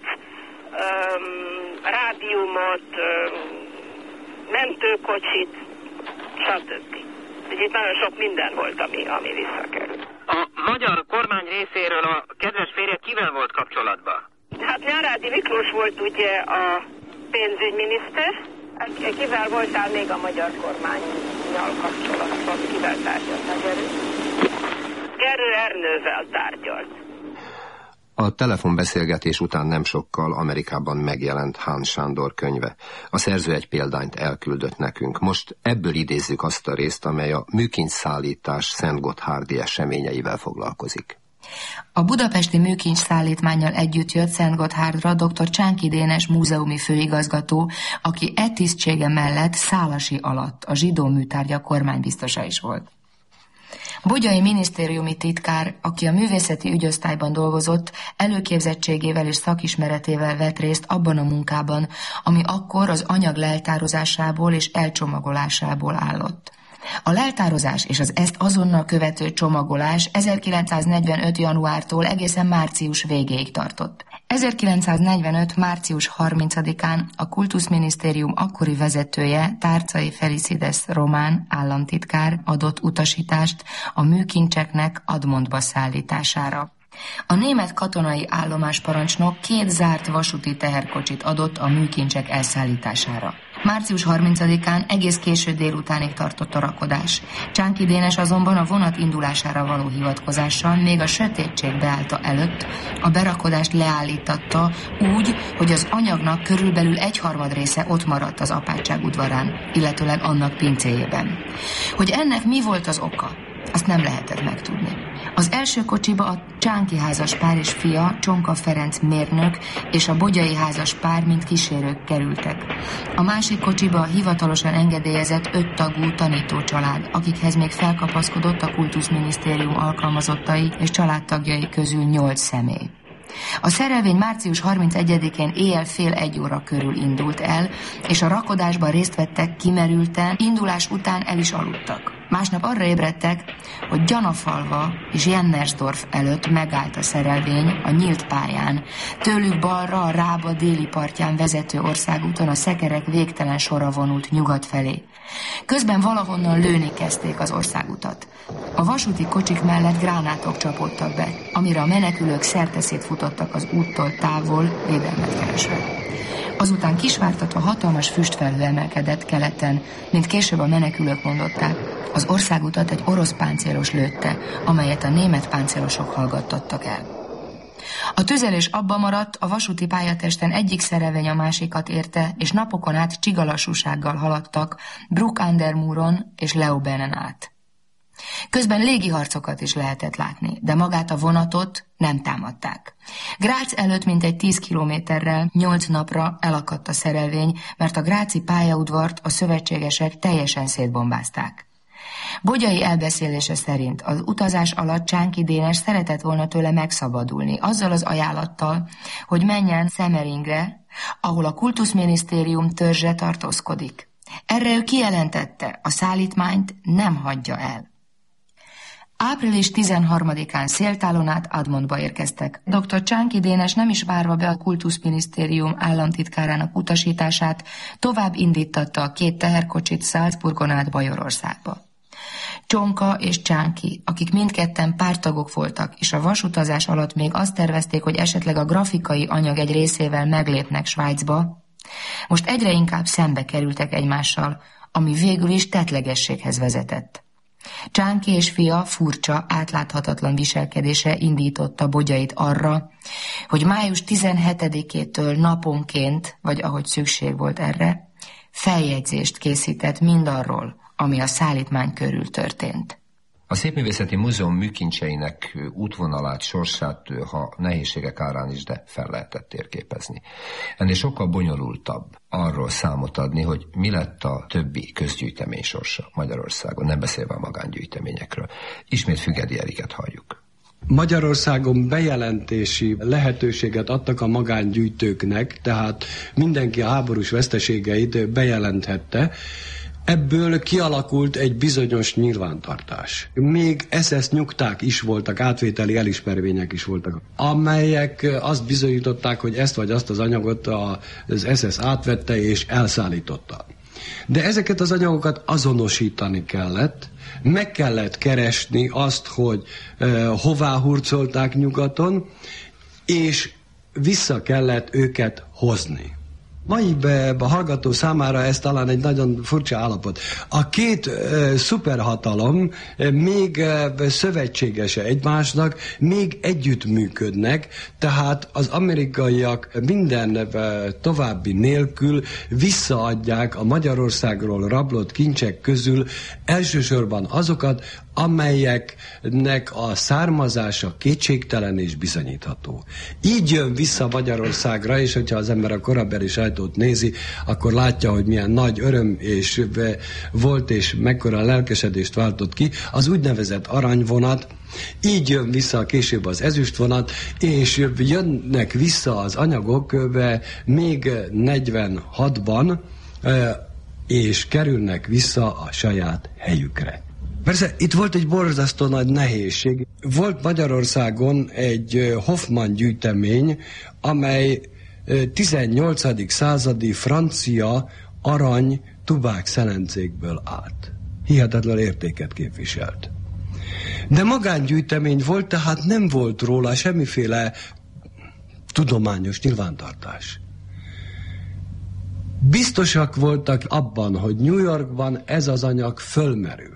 rádiumot, mentőkocsit, stb. Úgyhogy itt nagyon sok minden volt, ami, ami visszakerült. A magyar kormány részéről a kedves férje kivel volt kapcsolatban? Hát Nyárádi Miklós volt ugye a pénzügyminiszter. Kivel voltál még a magyar kormánnyal kapcsolatban? Kivel tárgyaltál, Gerő? Gerő Ernővel tárgyalt. A telefonbeszélgetés után nem sokkal Amerikában megjelent Hán Sándor könyve. A szerző egy példányt elküldött nekünk. Most ebből idézzük azt a részt, amely a műkincsszállítás szentgotthárdi eseményeivel foglalkozik. A budapesti műkincs szállítmánnyal együtt jött Szentgotthárdra dr. Csánki Dénes múzeumi főigazgató, aki e tisztsége mellett Szálasi alatt a zsidó műtárgyak kormánybiztosa is volt. Bogyai minisztériumi titkár, aki a művészeti ügyosztályban dolgozott, előképzettségével és szakismeretével vett részt abban a munkában, ami akkor az anyag leltározásából és elcsomagolásából állott. A leltározás és az ezt azonnal követő csomagolás ezerkilencszáznegyvenöt januártól egészen március végéig tartott. ezerkilencszáznegyvenöt március harmincadikán a Kultuszminisztérium akkori vezetője, Tárcai Felicides román államtitkár adott utasítást a műkincseknek Admontba szállítására. A német katonai állomásparancsnok két zárt vasúti teherkocsit adott a műkincsek elszállítására. március harmincadikán egész késő délutánig tartott a rakodás. Csánki Dénes azonban a vonat indulására való hivatkozással még a sötétség beállta előtt a berakodást leállítatta úgy, hogy az anyagnak körülbelül egyharmad része ott maradt az apátság udvarán, illetőleg annak pincéjében. Hogy ennek mi volt az oka, azt nem lehetett megtudni. Az első kocsiba a Csánki házas pár és fia, Csonka Ferenc mérnök és a Bogyai házas pár mint kísérők kerültek. A másik kocsiba a hivatalosan engedélyezett öttagú tanítócsalád, akikhez még felkapaszkodott a Kultuszminisztérium alkalmazottai és családtagjai közül nyolc személy. A szerelvény március harmincegyedikén éjjel fél egy óra körül indult el, és a rakodásban részt vettek kimerülten, indulás után el is aludtak. Másnap arra ébredtek, hogy Gyanafalva és Jennersdorf előtt megállt a szerelvény a nyílt pályán. Tőlük balra a Rába déli partján vezető országúton a szekerek végtelen sora vonult nyugat felé. Közben valahonnan lőni kezdték az országutat. A vasúti kocsik mellett gránátok csapódtak be, amire a menekülők szerteszét futottak az úttól távol, védelmet keresve. Azután kisvártatva hatalmas füstfelhő emelkedett keleten, mint később a menekülők mondották, az országutat egy orosz páncélos lőtte, amelyet a német páncélosok hallgattattak el. A tüzelés abba maradt, a vasúti pályatesten egyik szerelvény a másikat érte, és napokon át csigalassúsággal haladtak Bruck-an-der-Muron és Leoberen át. Közben légiharcokat is lehetett látni, de magát a vonatot nem támadták. Grác előtt mintegy tíz kilométerrel, nyolc napra elakadt a szerelvény, mert a gráci pályaudvart a szövetségesek teljesen szétbombázták. Bogyai elbeszélése szerint az utazás alatt Csánki Dénes szeretett volna tőle megszabadulni, azzal az ajánlattal, hogy menjen Szemeringre, ahol a Kultuszminisztérium törzse tartózkodik. Erre ő kijelentette, a szállítmányt nem hagyja el. április tizenharmadikán széltálon át Admontba érkeztek. doktor Csánki Dénes nem is várva be a Kultuszminisztérium államtitkárának utasítását, tovább indítatta a két teherkocsit Salzburgon át Bajorországba. Csonka és Csánki, akik mindketten párttagok voltak, és a vasutazás alatt még azt tervezték, hogy esetleg a grafikai anyag egy részével meglépnek Svájcba, most egyre inkább szembe kerültek egymással, ami végül is tettlegességhez vezetett. Csánki és fia furcsa, átláthatatlan viselkedése indította Bogyait arra, hogy május tizenhetedikétől naponként, vagy ahogy szükség volt erre, feljegyzést készített mindarról, ami a szállítmány körül történt. A Szépművészeti Múzeum műkincseinek útvonalát, sorsát, ha nehézségek árán is, de fel lehetett térképezni. Ennél sokkal bonyolultabb arról számot adni, hogy mi lett a többi közgyűjtemény sorsa Magyarországon, nem beszélve a magángyűjteményekről. Ismét Fügedi Eriket halljuk. Magyarországon bejelentési lehetőséget adtak a magángyűjtőknek, tehát mindenki a háborús veszteségeit bejelenthette. Ebből kialakult egy bizonyos nyilvántartás. Még es es nyugták is voltak, átvételi elismervények is voltak, amelyek azt bizonyították, hogy ezt vagy azt az anyagot az es es átvette és elszállította. De ezeket az anyagokat azonosítani kellett, meg kellett keresni azt, hogy uh, hová hurcolták nyugaton, és vissza kellett őket hozni. Mai be, a hallgató számára ez talán egy nagyon furcsa állapot. A két uh, szuperhatalom uh, még uh, szövetségese egymásnak, még együttműködnek, tehát az amerikaiak minden uh, további nélkül visszaadják a Magyarországról rablott kincsek közül elsősorban azokat, amelyeknek a származása kétségtelen és bizonyítható. Így jön vissza Magyarországra, és hogyha az ember a korabeli sajtót nézi, akkor látja, hogy milyen nagy öröm és volt, és mekkora lelkesedést váltott ki az úgynevezett aranyvonat. Így jön vissza később az ezüstvonat, és jönnek vissza az anyagok még negyvenhatban, és kerülnek vissza a saját helyükre. Persze itt volt egy borzasztó nagy nehézség. Volt Magyarországon egy Hoffmann gyűjtemény, amely tizennyolcadik századi francia arany tubák szelencékből állt. Hihetetlen értéket képviselt. De magángyűjtemény volt, tehát nem volt róla semmiféle tudományos nyilvántartás. Biztosak voltak abban, hogy New Yorkban ez az anyag fölmerült.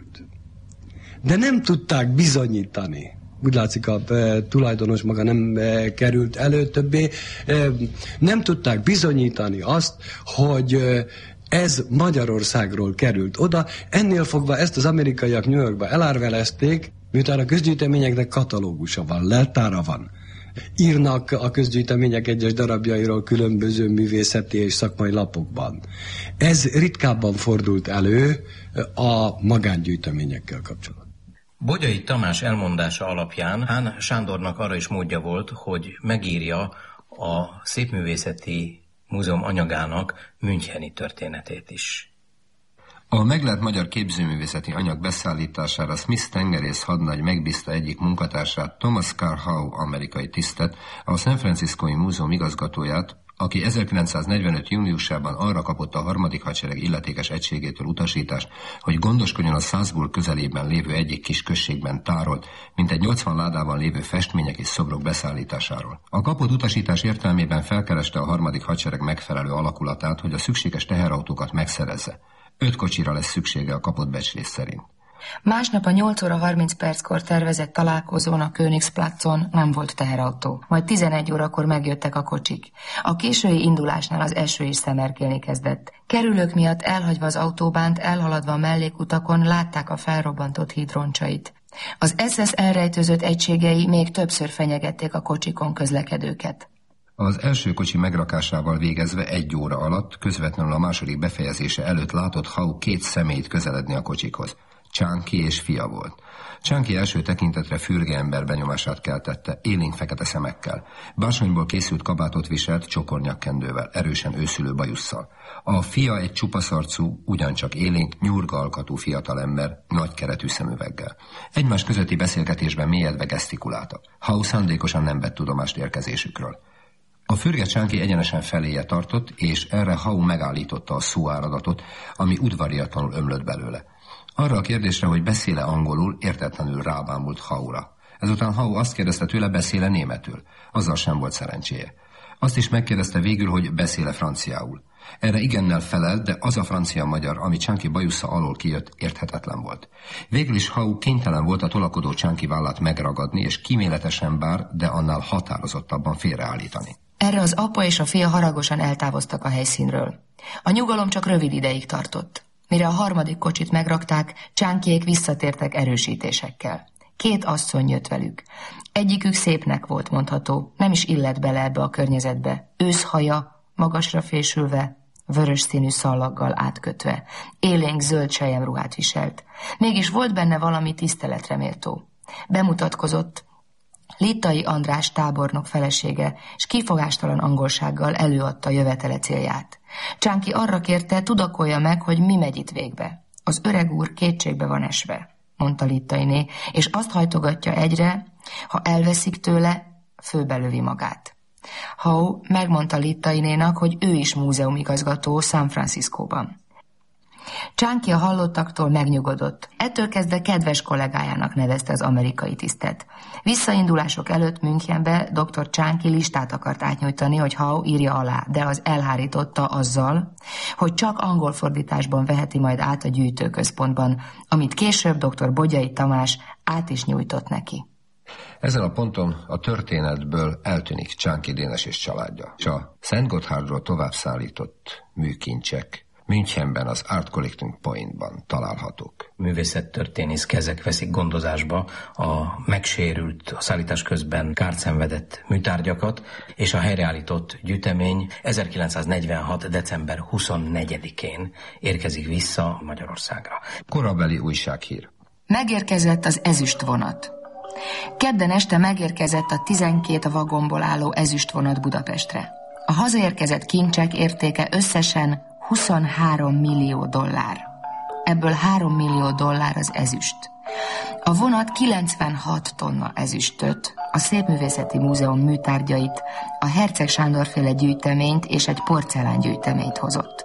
De nem tudták bizonyítani. Úgy látszik, a e, tulajdonos maga nem e, került elő többé. E, nem tudták bizonyítani azt, hogy e, ez Magyarországról került oda. Ennél fogva ezt az amerikaiak New Yorkba elárvelezték, miután a közgyűjteményeknek katalógusa van, leltára van. Írnak a közgyűjtemények egyes darabjairól különböző művészeti és szakmai lapokban. Ez ritkábban fordult elő a magángyűjteményekkel kapcsolatban. Bogyai Tamás elmondása alapján Hán Sándornak arra is módja volt, hogy megírja a Szépművészeti Múzeum anyagának müncheni történetét is. A meglelt magyar képzőművészeti anyag beszállítására Smith tengerész hadnagy megbízta egyik munkatársát, Thomas Carr Howe amerikai tisztet, a San Franciscói Múzeum igazgatóját, aki ezerkilencszáznegyvenöt júniusában arra kapott a harmadik hadsereg illetékes egységétől utasítást, hogy gondoskodjon a Salzburg közelében lévő egyik kis községben tárolt, mintegy nyolcvan ládában lévő festmények és szobrok beszállításáról. A kapott utasítás értelmében felkereste a harmadik hadsereg megfelelő alakulatát, hogy a szükséges teherautókat megszerezze. Öt kocsira lesz szüksége a kapott becslés szerint. Másnap a nyolc óra harminc perckor tervezett találkozón a Königsplatzon nem volt teherautó. Majd tizenegy órakor megjöttek a kocsik. A késői indulásnál az eső is szemerkélni kezdett. Kerülők miatt elhagyva az autóbánt, elhaladva a mellékutakon látták a felrobbantott híd roncsait. Az es es elrejtőzött egységei még többször fenyegették a kocsikon közlekedőket. Az első kocsi megrakásával végezve egy óra alatt, közvetlenül a második befejezése előtt látott Howe két személyt közeledni a kocsikhoz. Csánki és fia volt. Csánki első tekintetre fürge ember benyomását keltette, élénk fekete szemekkel. Bársonyból készült kabátot viselt, csokornyakkendővel, erősen őszülő bajusszal. A fia egy csupaszarcú, ugyancsak élénk, nyurga alkatú fiatalember, nagy keretű szemüveggel. Egymás közötti beszélgetésben mélyedve gesztikuláltak. Howe szándékosan nem vett tudomást érkezésükről. A fürge Csánki egyenesen feléje tartott, és erre Howe megállította a szóáradatot, ami udvariatlanul ömlött belőle. Arra a kérdésre, hogy beszéle angolul, értetlenül rábámult Howe-ra. Ezután Howe azt kérdezte tőle, beszéle németül. Azzal sem volt szerencséje. Azt is megkérdezte végül, hogy beszéle franciául. Erre igennel felelt, de az a francia-magyar, ami Csánki bajusza alól kijött, érthetetlen volt. Végül is Howe kénytelen volt a tolakodó Csánki vállát megragadni, és kíméletesen bár, de annál határozottabban félreállítani. Erre az apa és a fia haragosan eltávoztak a helyszínről. A nyugalom csak rövid ideig tartott. Mire a harmadik kocsit megrakták, Csánkiék visszatértek erősítésekkel. Két asszony jött velük. Egyikük szépnek volt mondható, nem is illett bele ebbe a környezetbe. Őszhaja, magasra fésülve, vörös színű szallaggal átkötve. Élénk zöld selyemruhát viselt. Mégis volt benne valami tiszteletre méltó. Bemutatkozott, Littai András tábornok felesége, és kifogástalan angolsággal előadta jövetele célját. Csánki arra kérte, tudakolja meg, hogy mi megy itt végbe. Az öreg úr kétségbe van esve, mondta Littainé, és azt hajtogatja egyre, ha elveszik tőle, főbelövi magát. Howe megmondta Littainénak, hogy ő is múzeumigazgató San Franciscóban. Csánki a hallottaktól megnyugodott. Ettől kezdve kedves kollégájának nevezte az amerikai tisztet. Visszaindulások előtt Münchenbe doktor Csánki listát akart átnyújtani, hogy Howe írja alá, de az elhárította azzal, hogy csak angol fordításban veheti majd át a gyűjtőközpontban, amit később doktor Bogyai Tamás át is nyújtott neki. Ezen a ponton a történetből eltűnik Csánki Dénes és családja, és a Szent Gotthardról tovább szállított műkincsek Münchenben az Art Collecting Pointban találhatók. Művészettörténész kezek veszik gondozásba a megsérült, a szállítás közben kárt szenvedett műtárgyakat, és a helyreállított gyűjtemény ezerkilencszáznegyvenhat. december huszonnegyedikén érkezik vissza Magyarországra. Korabeli újsághír. Megérkezett az ezüstvonat. Kedden este megérkezett a tizenkét vagonból álló ezüstvonat Budapestre. A hazaérkezett kincsek értéke összesen huszonhárom millió dollár. Ebből három millió dollár az ezüst. A vonat kilencvenhat tonna ezüstöt, a Szépművészeti Múzeum műtárgyait, a Herceg Sándor-féle gyűjteményt és egy porcelángyűjteményt hozott.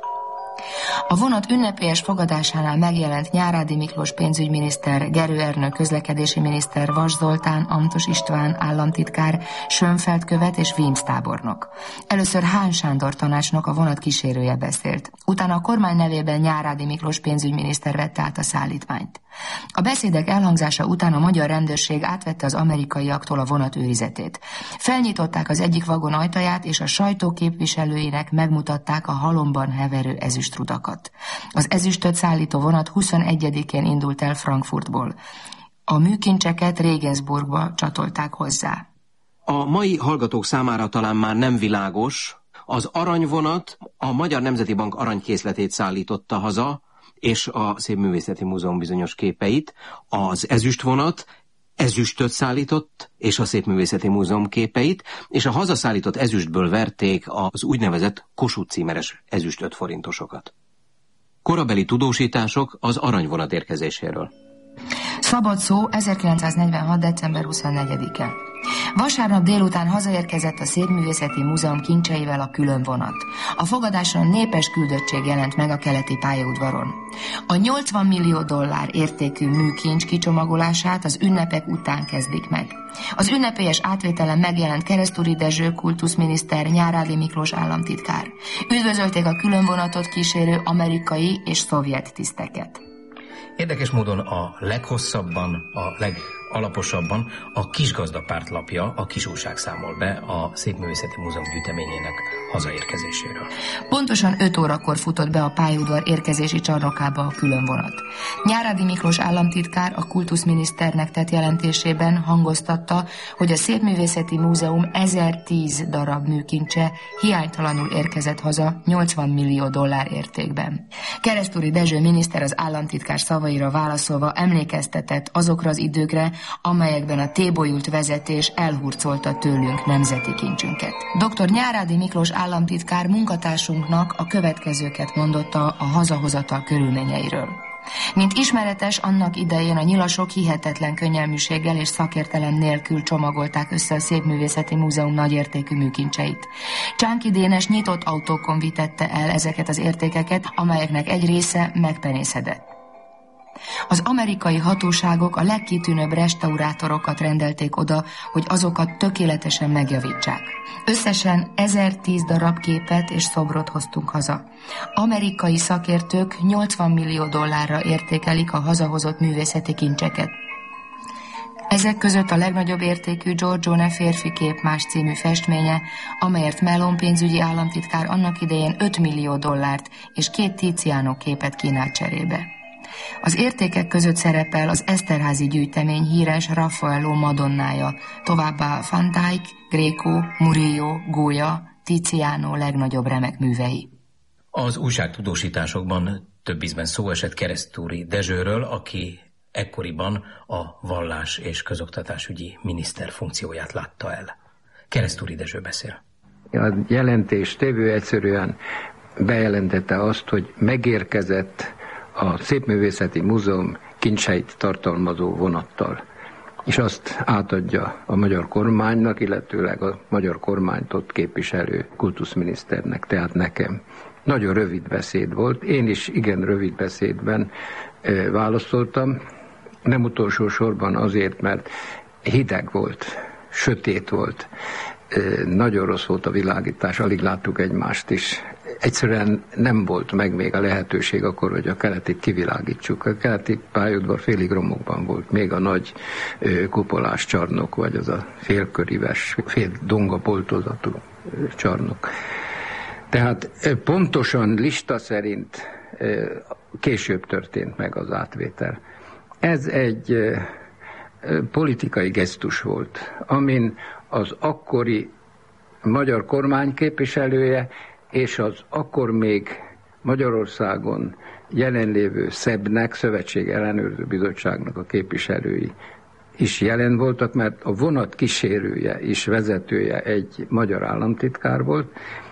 A vonat ünnepélyes fogadásánál megjelent Nyárádi Miklós pénzügyminiszter, Gerő Ernő közlekedési miniszter, Vas Zoltán, Amtos István államtitkár, Schönfeld követ és Wilms tábornok. Először Hán Sándor tanácsnok, a vonat kísérője beszélt. Utána a kormány nevében Nyárádi Miklós pénzügyminiszter vette át a szállítmányt. A beszédek elhangzása után a magyar rendőrség átvette az amerikaiaktól a vonat őrizetét. Felnyitották az egyik vagon ajtaját, és a sajtó képviselőinek megmutatták a halomban heverő ezüstrudakat. Az ezüstöt szállító vonat huszonegyedikén indult el Frankfurtból. A műkincseket Regensburgba csatolták hozzá. A mai hallgatók számára talán már nem világos, az aranyvonat a Magyar Nemzeti Bank aranykészletét szállította haza, és a Szépművészeti Múzeum bizonyos képeit. Az ezüstvonat ezüstöt szállított, és a Szépművészeti Múzeum képeit, és a hazaszállított ezüstből verték az úgynevezett Kossuth címeres ezüst öt forintosokat. Korabeli tudósítások az aranyvonat érkezéséről. Szabad szó, ezerkilencszáznegyvenhat. december huszonnegyedike. Vasárnap délután hazaérkezett a Szépművészeti Múzeum kincseivel a különvonat. A fogadáson népes küldöttség jelent meg a keleti pályaudvaron. A nyolcvan millió dollár értékű műkincs kicsomagolását az ünnepek után kezdik meg. Az ünnepélyes átvételen megjelent Keresztúri Dezső kultuszminiszter, Nyárádi Miklós államtitkár. Üdvözölték a különvonatot kísérő amerikai és szovjet tiszteket. Érdekes módon a leghosszabban, a legalaposabban a Kisgazdapárt lapja, a Kisújság számol be a Szépművészeti Múzeum gyűjteményének hazaérkezéséről. Pontosan öt órakor futott be a pályaudvar érkezési csarnokába a különvonat. Nyárádi Miklós államtitkár a kultuszminiszternek tett jelentésében hangoztatta, hogy a Szépművészeti Múzeum ezertíz darab műkincse hiánytalanul érkezett haza nyolcvan millió dollár értékben. Keresztúri Dezső miniszter az államtitkár szavaira válaszolva emlékeztetett azokra az időkre, amelyekben a tébolyult vezetés elhurcolta tőlünk nemzeti kincsünket. doktor Nyárádi Miklós államtitkár munkatársunknak a következőket mondotta a hazahozatal körülményeiről. Mint ismeretes, annak idején a nyilasok hihetetlen könnyelműséggel és szakértelem nélkül csomagolták össze a Szépművészeti Múzeum nagyértékű műkincseit. Csánki Dénes nyitott autókon vitette el ezeket az értékeket, amelyeknek egy része megpenészedett. Az amerikai hatóságok a legkitűnőbb restaurátorokat rendelték oda, hogy azokat tökéletesen megjavítsák. Összesen ezertíz darab képet és szobrot hoztunk haza. Amerikai szakértők nyolcvan millió dollárra értékelik a hazahozott művészeti kincseket. Ez Ezek között a legnagyobb értékű Giorgione férfi kép más című festménye, amelyért Mellon pénzügyi államtitkár annak idején öt millió dollárt és két Tiziano képet kínált cserébe. Az értékek között szerepel az Esterházy gyűjtemény híres Raffaello Madonnája, továbbá Van Dyck, Greco, Murillo, Goya, Tiziano legnagyobb remek művei. Az újságtudósításokban több ízben szó esett Keresztúri Dezsőről, aki ekkoriban a vallás- és közoktatásügyi miniszter funkcióját látta el. Keresztúri Dezső beszél. A jelentés tévő egyszerűen bejelentette azt, hogy megérkezett a Szépművészeti Múzeum kincseit tartalmazó vonattal, és azt átadja a magyar kormánynak, illetőleg a magyar kormányt ott képviselő kultuszminiszternek, tehát nekem. Nagyon rövid beszéd volt, én is igen rövid beszédben e, válaszoltam, nem utolsó sorban azért, mert hideg volt, sötét volt, e, nagyon rossz volt a világítás, alig láttuk egymást is. Egyszerűen nem volt meg még a lehetőség akkor, hogy a keletit kivilágítsuk. A keleti pályaudvar félig romokban volt, még a nagy ö, kupolás csarnok, vagy az a félköríves, fél donga poltozatú ö, csarnok. Tehát ö, pontosan lista szerint ö, később történt meg az átvétel. Ez egy ö, ö, politikai gesztus volt, amin az akkori magyar kormány képviselője és az akkor még Magyarországon jelenlévő szebnek, Szövetség Ellenőrző Bizottságnak a képviselői is jelen voltak, mert a vonat kísérője és vezetője egy magyar államtitkár volt,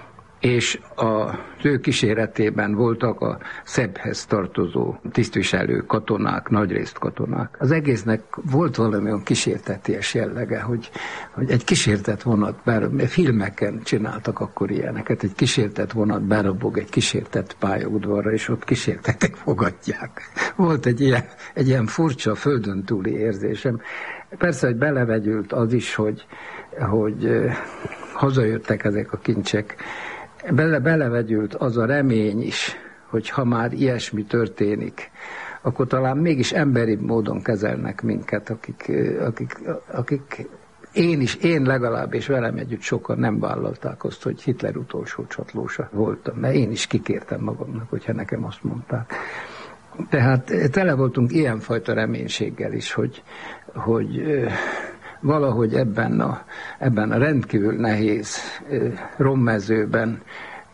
és az ő kíséretében voltak a szebhez tartozó tisztviselő katonák, nagyrészt katonák. Az egésznek volt valami olyan kísérteties jellege, hogy, hogy egy kísértett vonat, bár filmeken csináltak akkor ilyeneket, egy kísértett vonat berobog egy kísértett pályaudvarra, és ott kísértetek fogadják. Volt egy ilyen, egy ilyen furcsa földön túli érzésem. Persze, hogy belevegyült az is, hogy, hogy hazajöttek ezek a kincsek, Bele, belevegyült az a remény is, hogy ha már ilyesmi történik, akkor talán mégis emberibb módon kezelnek minket, akik, akik, akik én is, én legalább, és velem együtt sokan nem vállalták azt, hogy Hitler utolsó csatlósa voltam, mert én is kikértem magamnak, hogyha nekem azt mondták. Tehát tele voltunk ilyenfajta reménységgel is, hogy, hogy valahogy ebben a, ebben a rendkívül nehéz rommezőben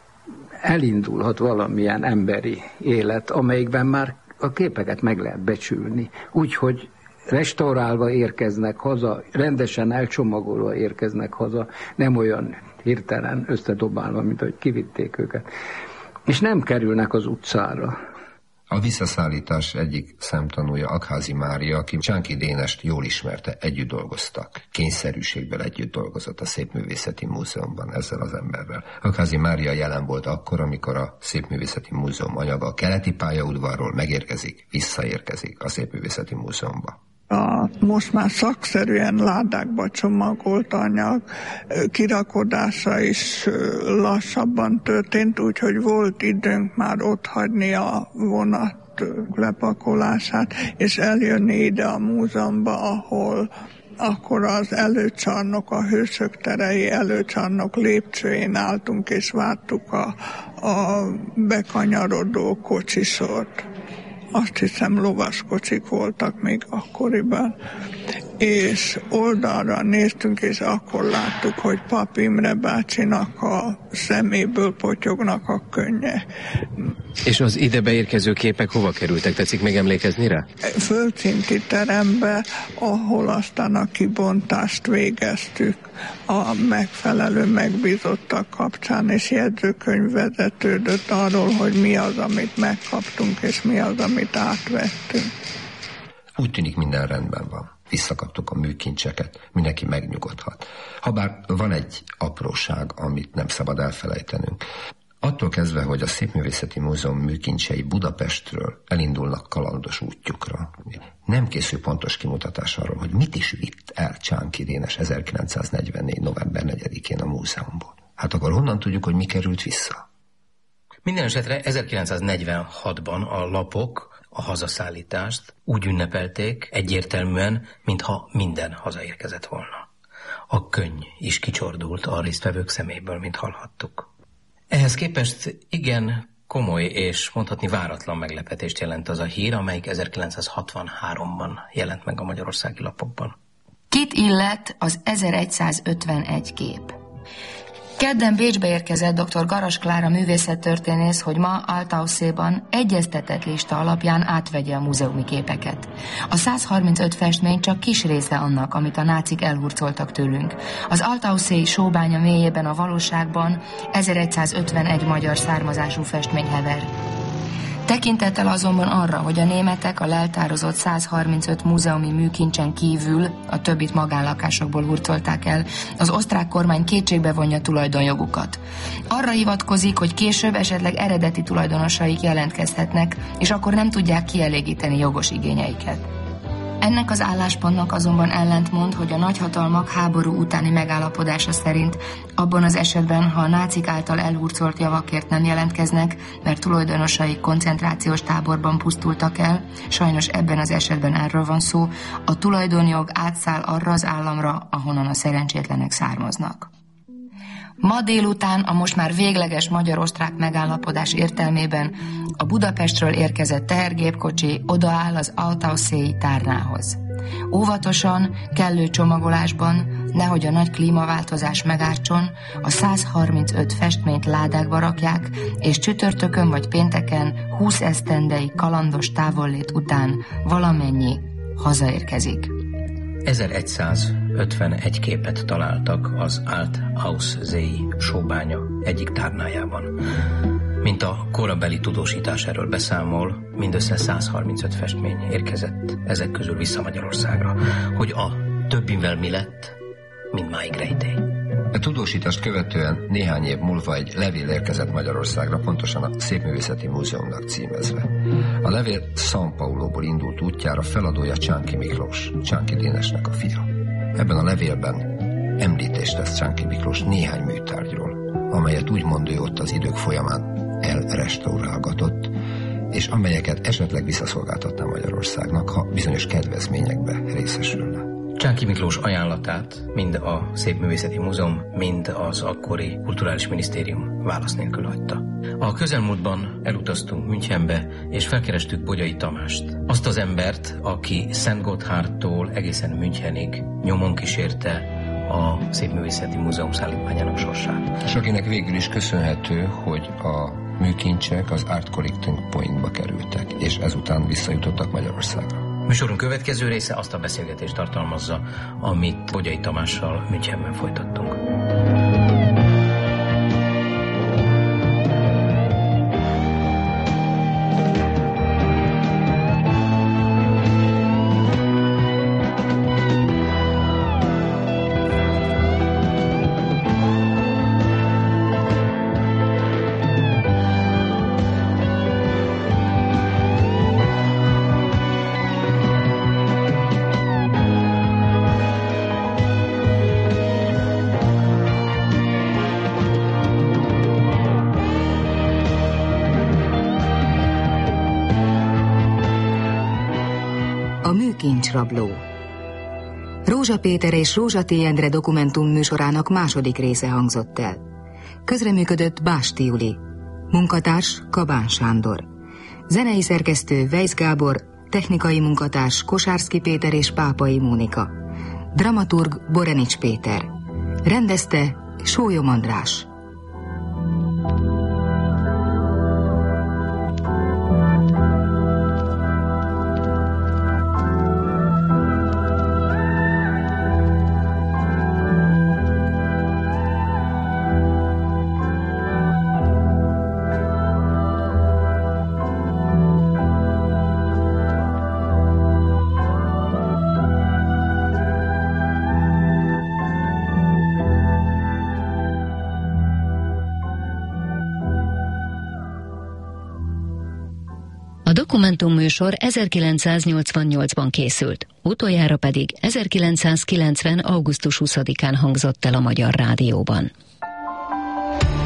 elindulhat valamilyen emberi élet, amelyikben már a képeket meg lehet becsülni. Úgyhogy restaurálva érkeznek haza, rendesen elcsomagolva érkeznek haza, nem olyan hirtelen összedobálva, mint ahogy kivitték őket. És nem kerülnek az utcára. A visszaszállítás egyik szemtanúja Aggházy Mária, aki Csánki Dénest jól ismerte, együtt dolgoztak. Kényszerűségből együtt dolgozott a Szépművészeti Múzeumban ezzel az emberrel. Aggházy Mária jelen volt akkor, amikor a Szépművészeti Múzeum anyaga a keleti pályaudvarról megérkezik, visszaérkezik a Szépművészeti Múzeumba. A most már szakszerűen ládákba csomagolt anyag kirakodása is lassabban történt, úgyhogy volt időnk már otthagyni a vonat lepakolását, és eljönni ide a múzeumba, ahol akkor az előcsarnok, a Hősök terei előcsarnok lépcsőjén álltunk, és vártuk a, a bekanyarodó kocsisort. Azt hiszem lovaskocsik voltak még akkoriban, és oldalra néztünk, és akkor láttuk, hogy Pap Imre bácsinak a szeméből potyognak a könnye. És az ide beérkező képek hova kerültek? Tetszik megemlékezni rá? Földszinti terembe, ahol aztán a kibontást végeztük a megfelelő megbízottak kapcsán, és jegyzőkönyv vezetődött arról, hogy mi az, amit megkaptunk, és mi az, amit átvettünk. Úgy tűnik, minden rendben van. Visszakaptuk a műkincseket, mindenki megnyugodhat. Habár van egy apróság, amit nem szabad elfelejtenünk. Attól kezdve, hogy a Szépművészeti Múzeum műkincsei Budapestről elindulnak kalandos útjukra, nem készül pontos kimutatás arról, hogy mit is vitt el Csánki Dénes ezerkilencszáznegyvennégy. november negyedikén a múzeumból. Hát akkor honnan tudjuk, hogy mi került vissza? Minden esetre ezerkilencszáznegyvenhatban a lapok a hazaszállítást úgy ünnepelték egyértelműen, mintha minden hazaérkezett volna. A könny is kicsordult a résztvevők szeméből, mint hallhattuk. Ehhez képest igen komoly és mondhatni váratlan meglepetést jelent az a hír, amelyik ezerkilencszázhatvanháromban jelent meg a magyarországi lapokban. Kit illet az ezeregyszázötvenegy kép? Kedden Bécsbe érkezett dr. Garas Klára művészettörténész, hogy ma Altauszéban egyeztetett lista alapján átvegye a múzeumi képeket. A száz harmincöt festmény csak kis része annak, amit a nácik elhurcoltak tőlünk. Az altauszéi sóbánya mélyében a valóságban ezeregyszázötvenegy magyar származású festmény hever. Tekintettel azonban arra, hogy a németek a leltározott száz harmincöt múzeumi műkincsen kívül a többit magánlakásokból hurcolták el, az osztrák kormány kétségbe vonja tulajdonjogukat. Arra hivatkozik, hogy később esetleg eredeti tulajdonosaik jelentkezhetnek, és akkor nem tudják kielégíteni jogos igényeiket. Ennek az álláspontnak azonban ellentmond, hogy a nagyhatalmak háború utáni megállapodása szerint abban az esetben, ha a nácik által elhurcolt javakért nem jelentkeznek, mert tulajdonosaik koncentrációs táborban pusztultak el, sajnos ebben az esetben erről van szó, a tulajdonjog átszáll arra az államra, ahonnan a szerencsétlenek származnak. Ma délután a most már végleges magyar-osztrák megállapodás értelmében a Budapestről érkezett tehergépkocsi odaáll az altauszéi tárnához. Óvatosan, kellő csomagolásban, nehogy a nagy klímaváltozás megártson, a száz harmincöt festményt ládákba rakják, és csütörtökön vagy pénteken húsz esztendei kalandos távollét után valamennyi hazaérkezik. ezeregyszázötvenegy képet találtak az Altauszéi sóbánya egyik tárnájában. Mint a korabeli tudósítás erről beszámol, mindössze száz harmincöt festmény érkezett ezek közül vissza Magyarországra. Hogy a többivel mi lett, mindmáig rejtély. A tudósítást követően néhány év múlva egy levél érkezett Magyarországra, pontosan a Szépművészeti Múzeumnak címezve. A levél São Pauloból indult útjára, feladója Csánki Miklós, Csánki Dénesnek a fia. Ebben a levélben említést tesz Csánki Miklós néhány műtárgyról, amelyet úgymond ő ott az idők folyamán elrestaurálgatott, és amelyeket esetleg visszaszolgáltatná Magyarországnak, ha bizonyos kedvezményekbe részesülne. Csánki Miklós ajánlatát mind a Szépművészeti Múzeum, mind az akkori Kulturális Minisztérium válasz nélkül hagyta. A közelmúltban elutaztunk Münchenbe, és felkerestük Bogyai Tamást. Azt az embert, aki Szentgotthardtól egészen Münchenig nyomon kísérte a Szépművészeti Múzeum szállítmányának sorsát. És akinek végül is köszönhető, hogy a műkincsek az Art Collecting Pointba kerültek, és ezután visszajutottak Magyarországra. Műsorunk következő része azt a beszélgetést tartalmazza, amit Bogyai Tamással Münchenben folytattunk. Kincsrabló. Rózsa Péter és Rózsa T. Endre dokumentum műsorának második része hangzott el. Közreműködött Básti Juli. Munkatárs Kabán Sándor. Zenei szerkesztő Weisz Gábor, technikai munkatárs Kosárszki Péter és Pápai Mónika. Dramaturg Borenics Péter. Rendezte Sólyom András. A dokumentumműsor ezerkilencszáznyolcvannyolcban készült, utoljára pedig ezerkilencszázkilencven. augusztus huszadikán hangzott el a Magyar Rádióban.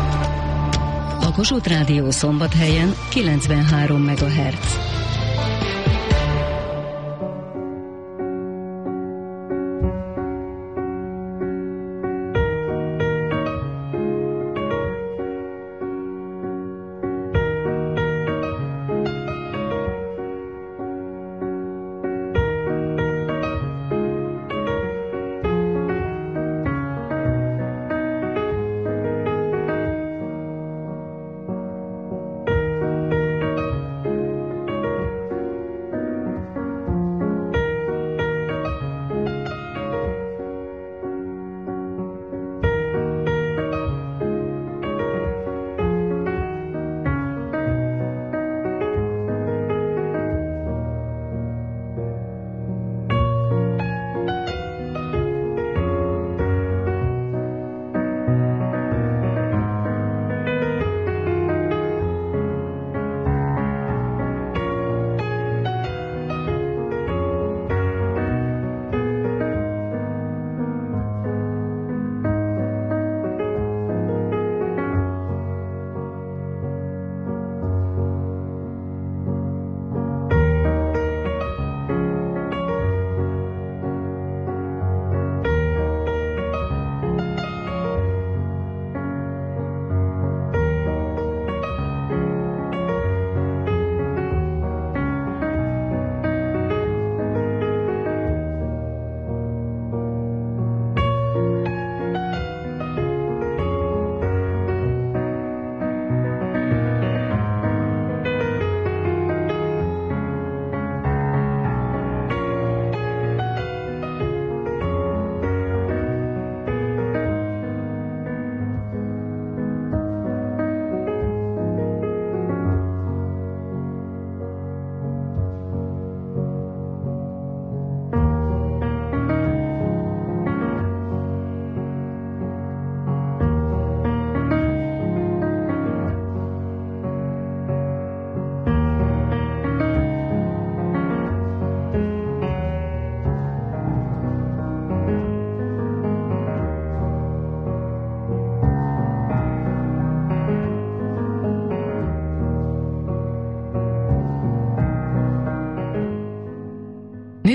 A Kossuth Rádió Szombathelyen kilencvenhárom megahertz.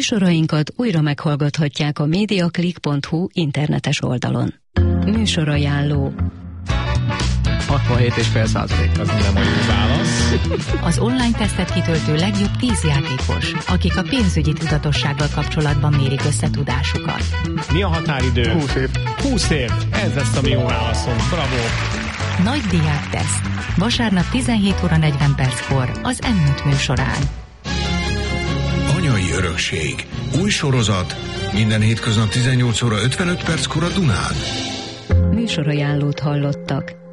Műsorainkat újra meghallgathatják a mediaclick pont hu internetes oldalon. Műsorajánló. hatvanhét egész öt százalék, az nem a jó válasz. Az online tesztet kitöltő legjobb tíz játékos, akik a pénzügyi tudatossággal kapcsolatban mérik összetudásukat. Mi a határidő? húsz év. húsz év, ez lesz a mi jó válaszunk. Bravo! Nagy diák teszt. Vasárnap tizenhét óra negyven perckor az M öt műsorán. Anyai örökség. Új sorozat. Minden hétköznap tizennyolc óra ötvenöt perckor a Dunán. Műsorajánlót hallottak.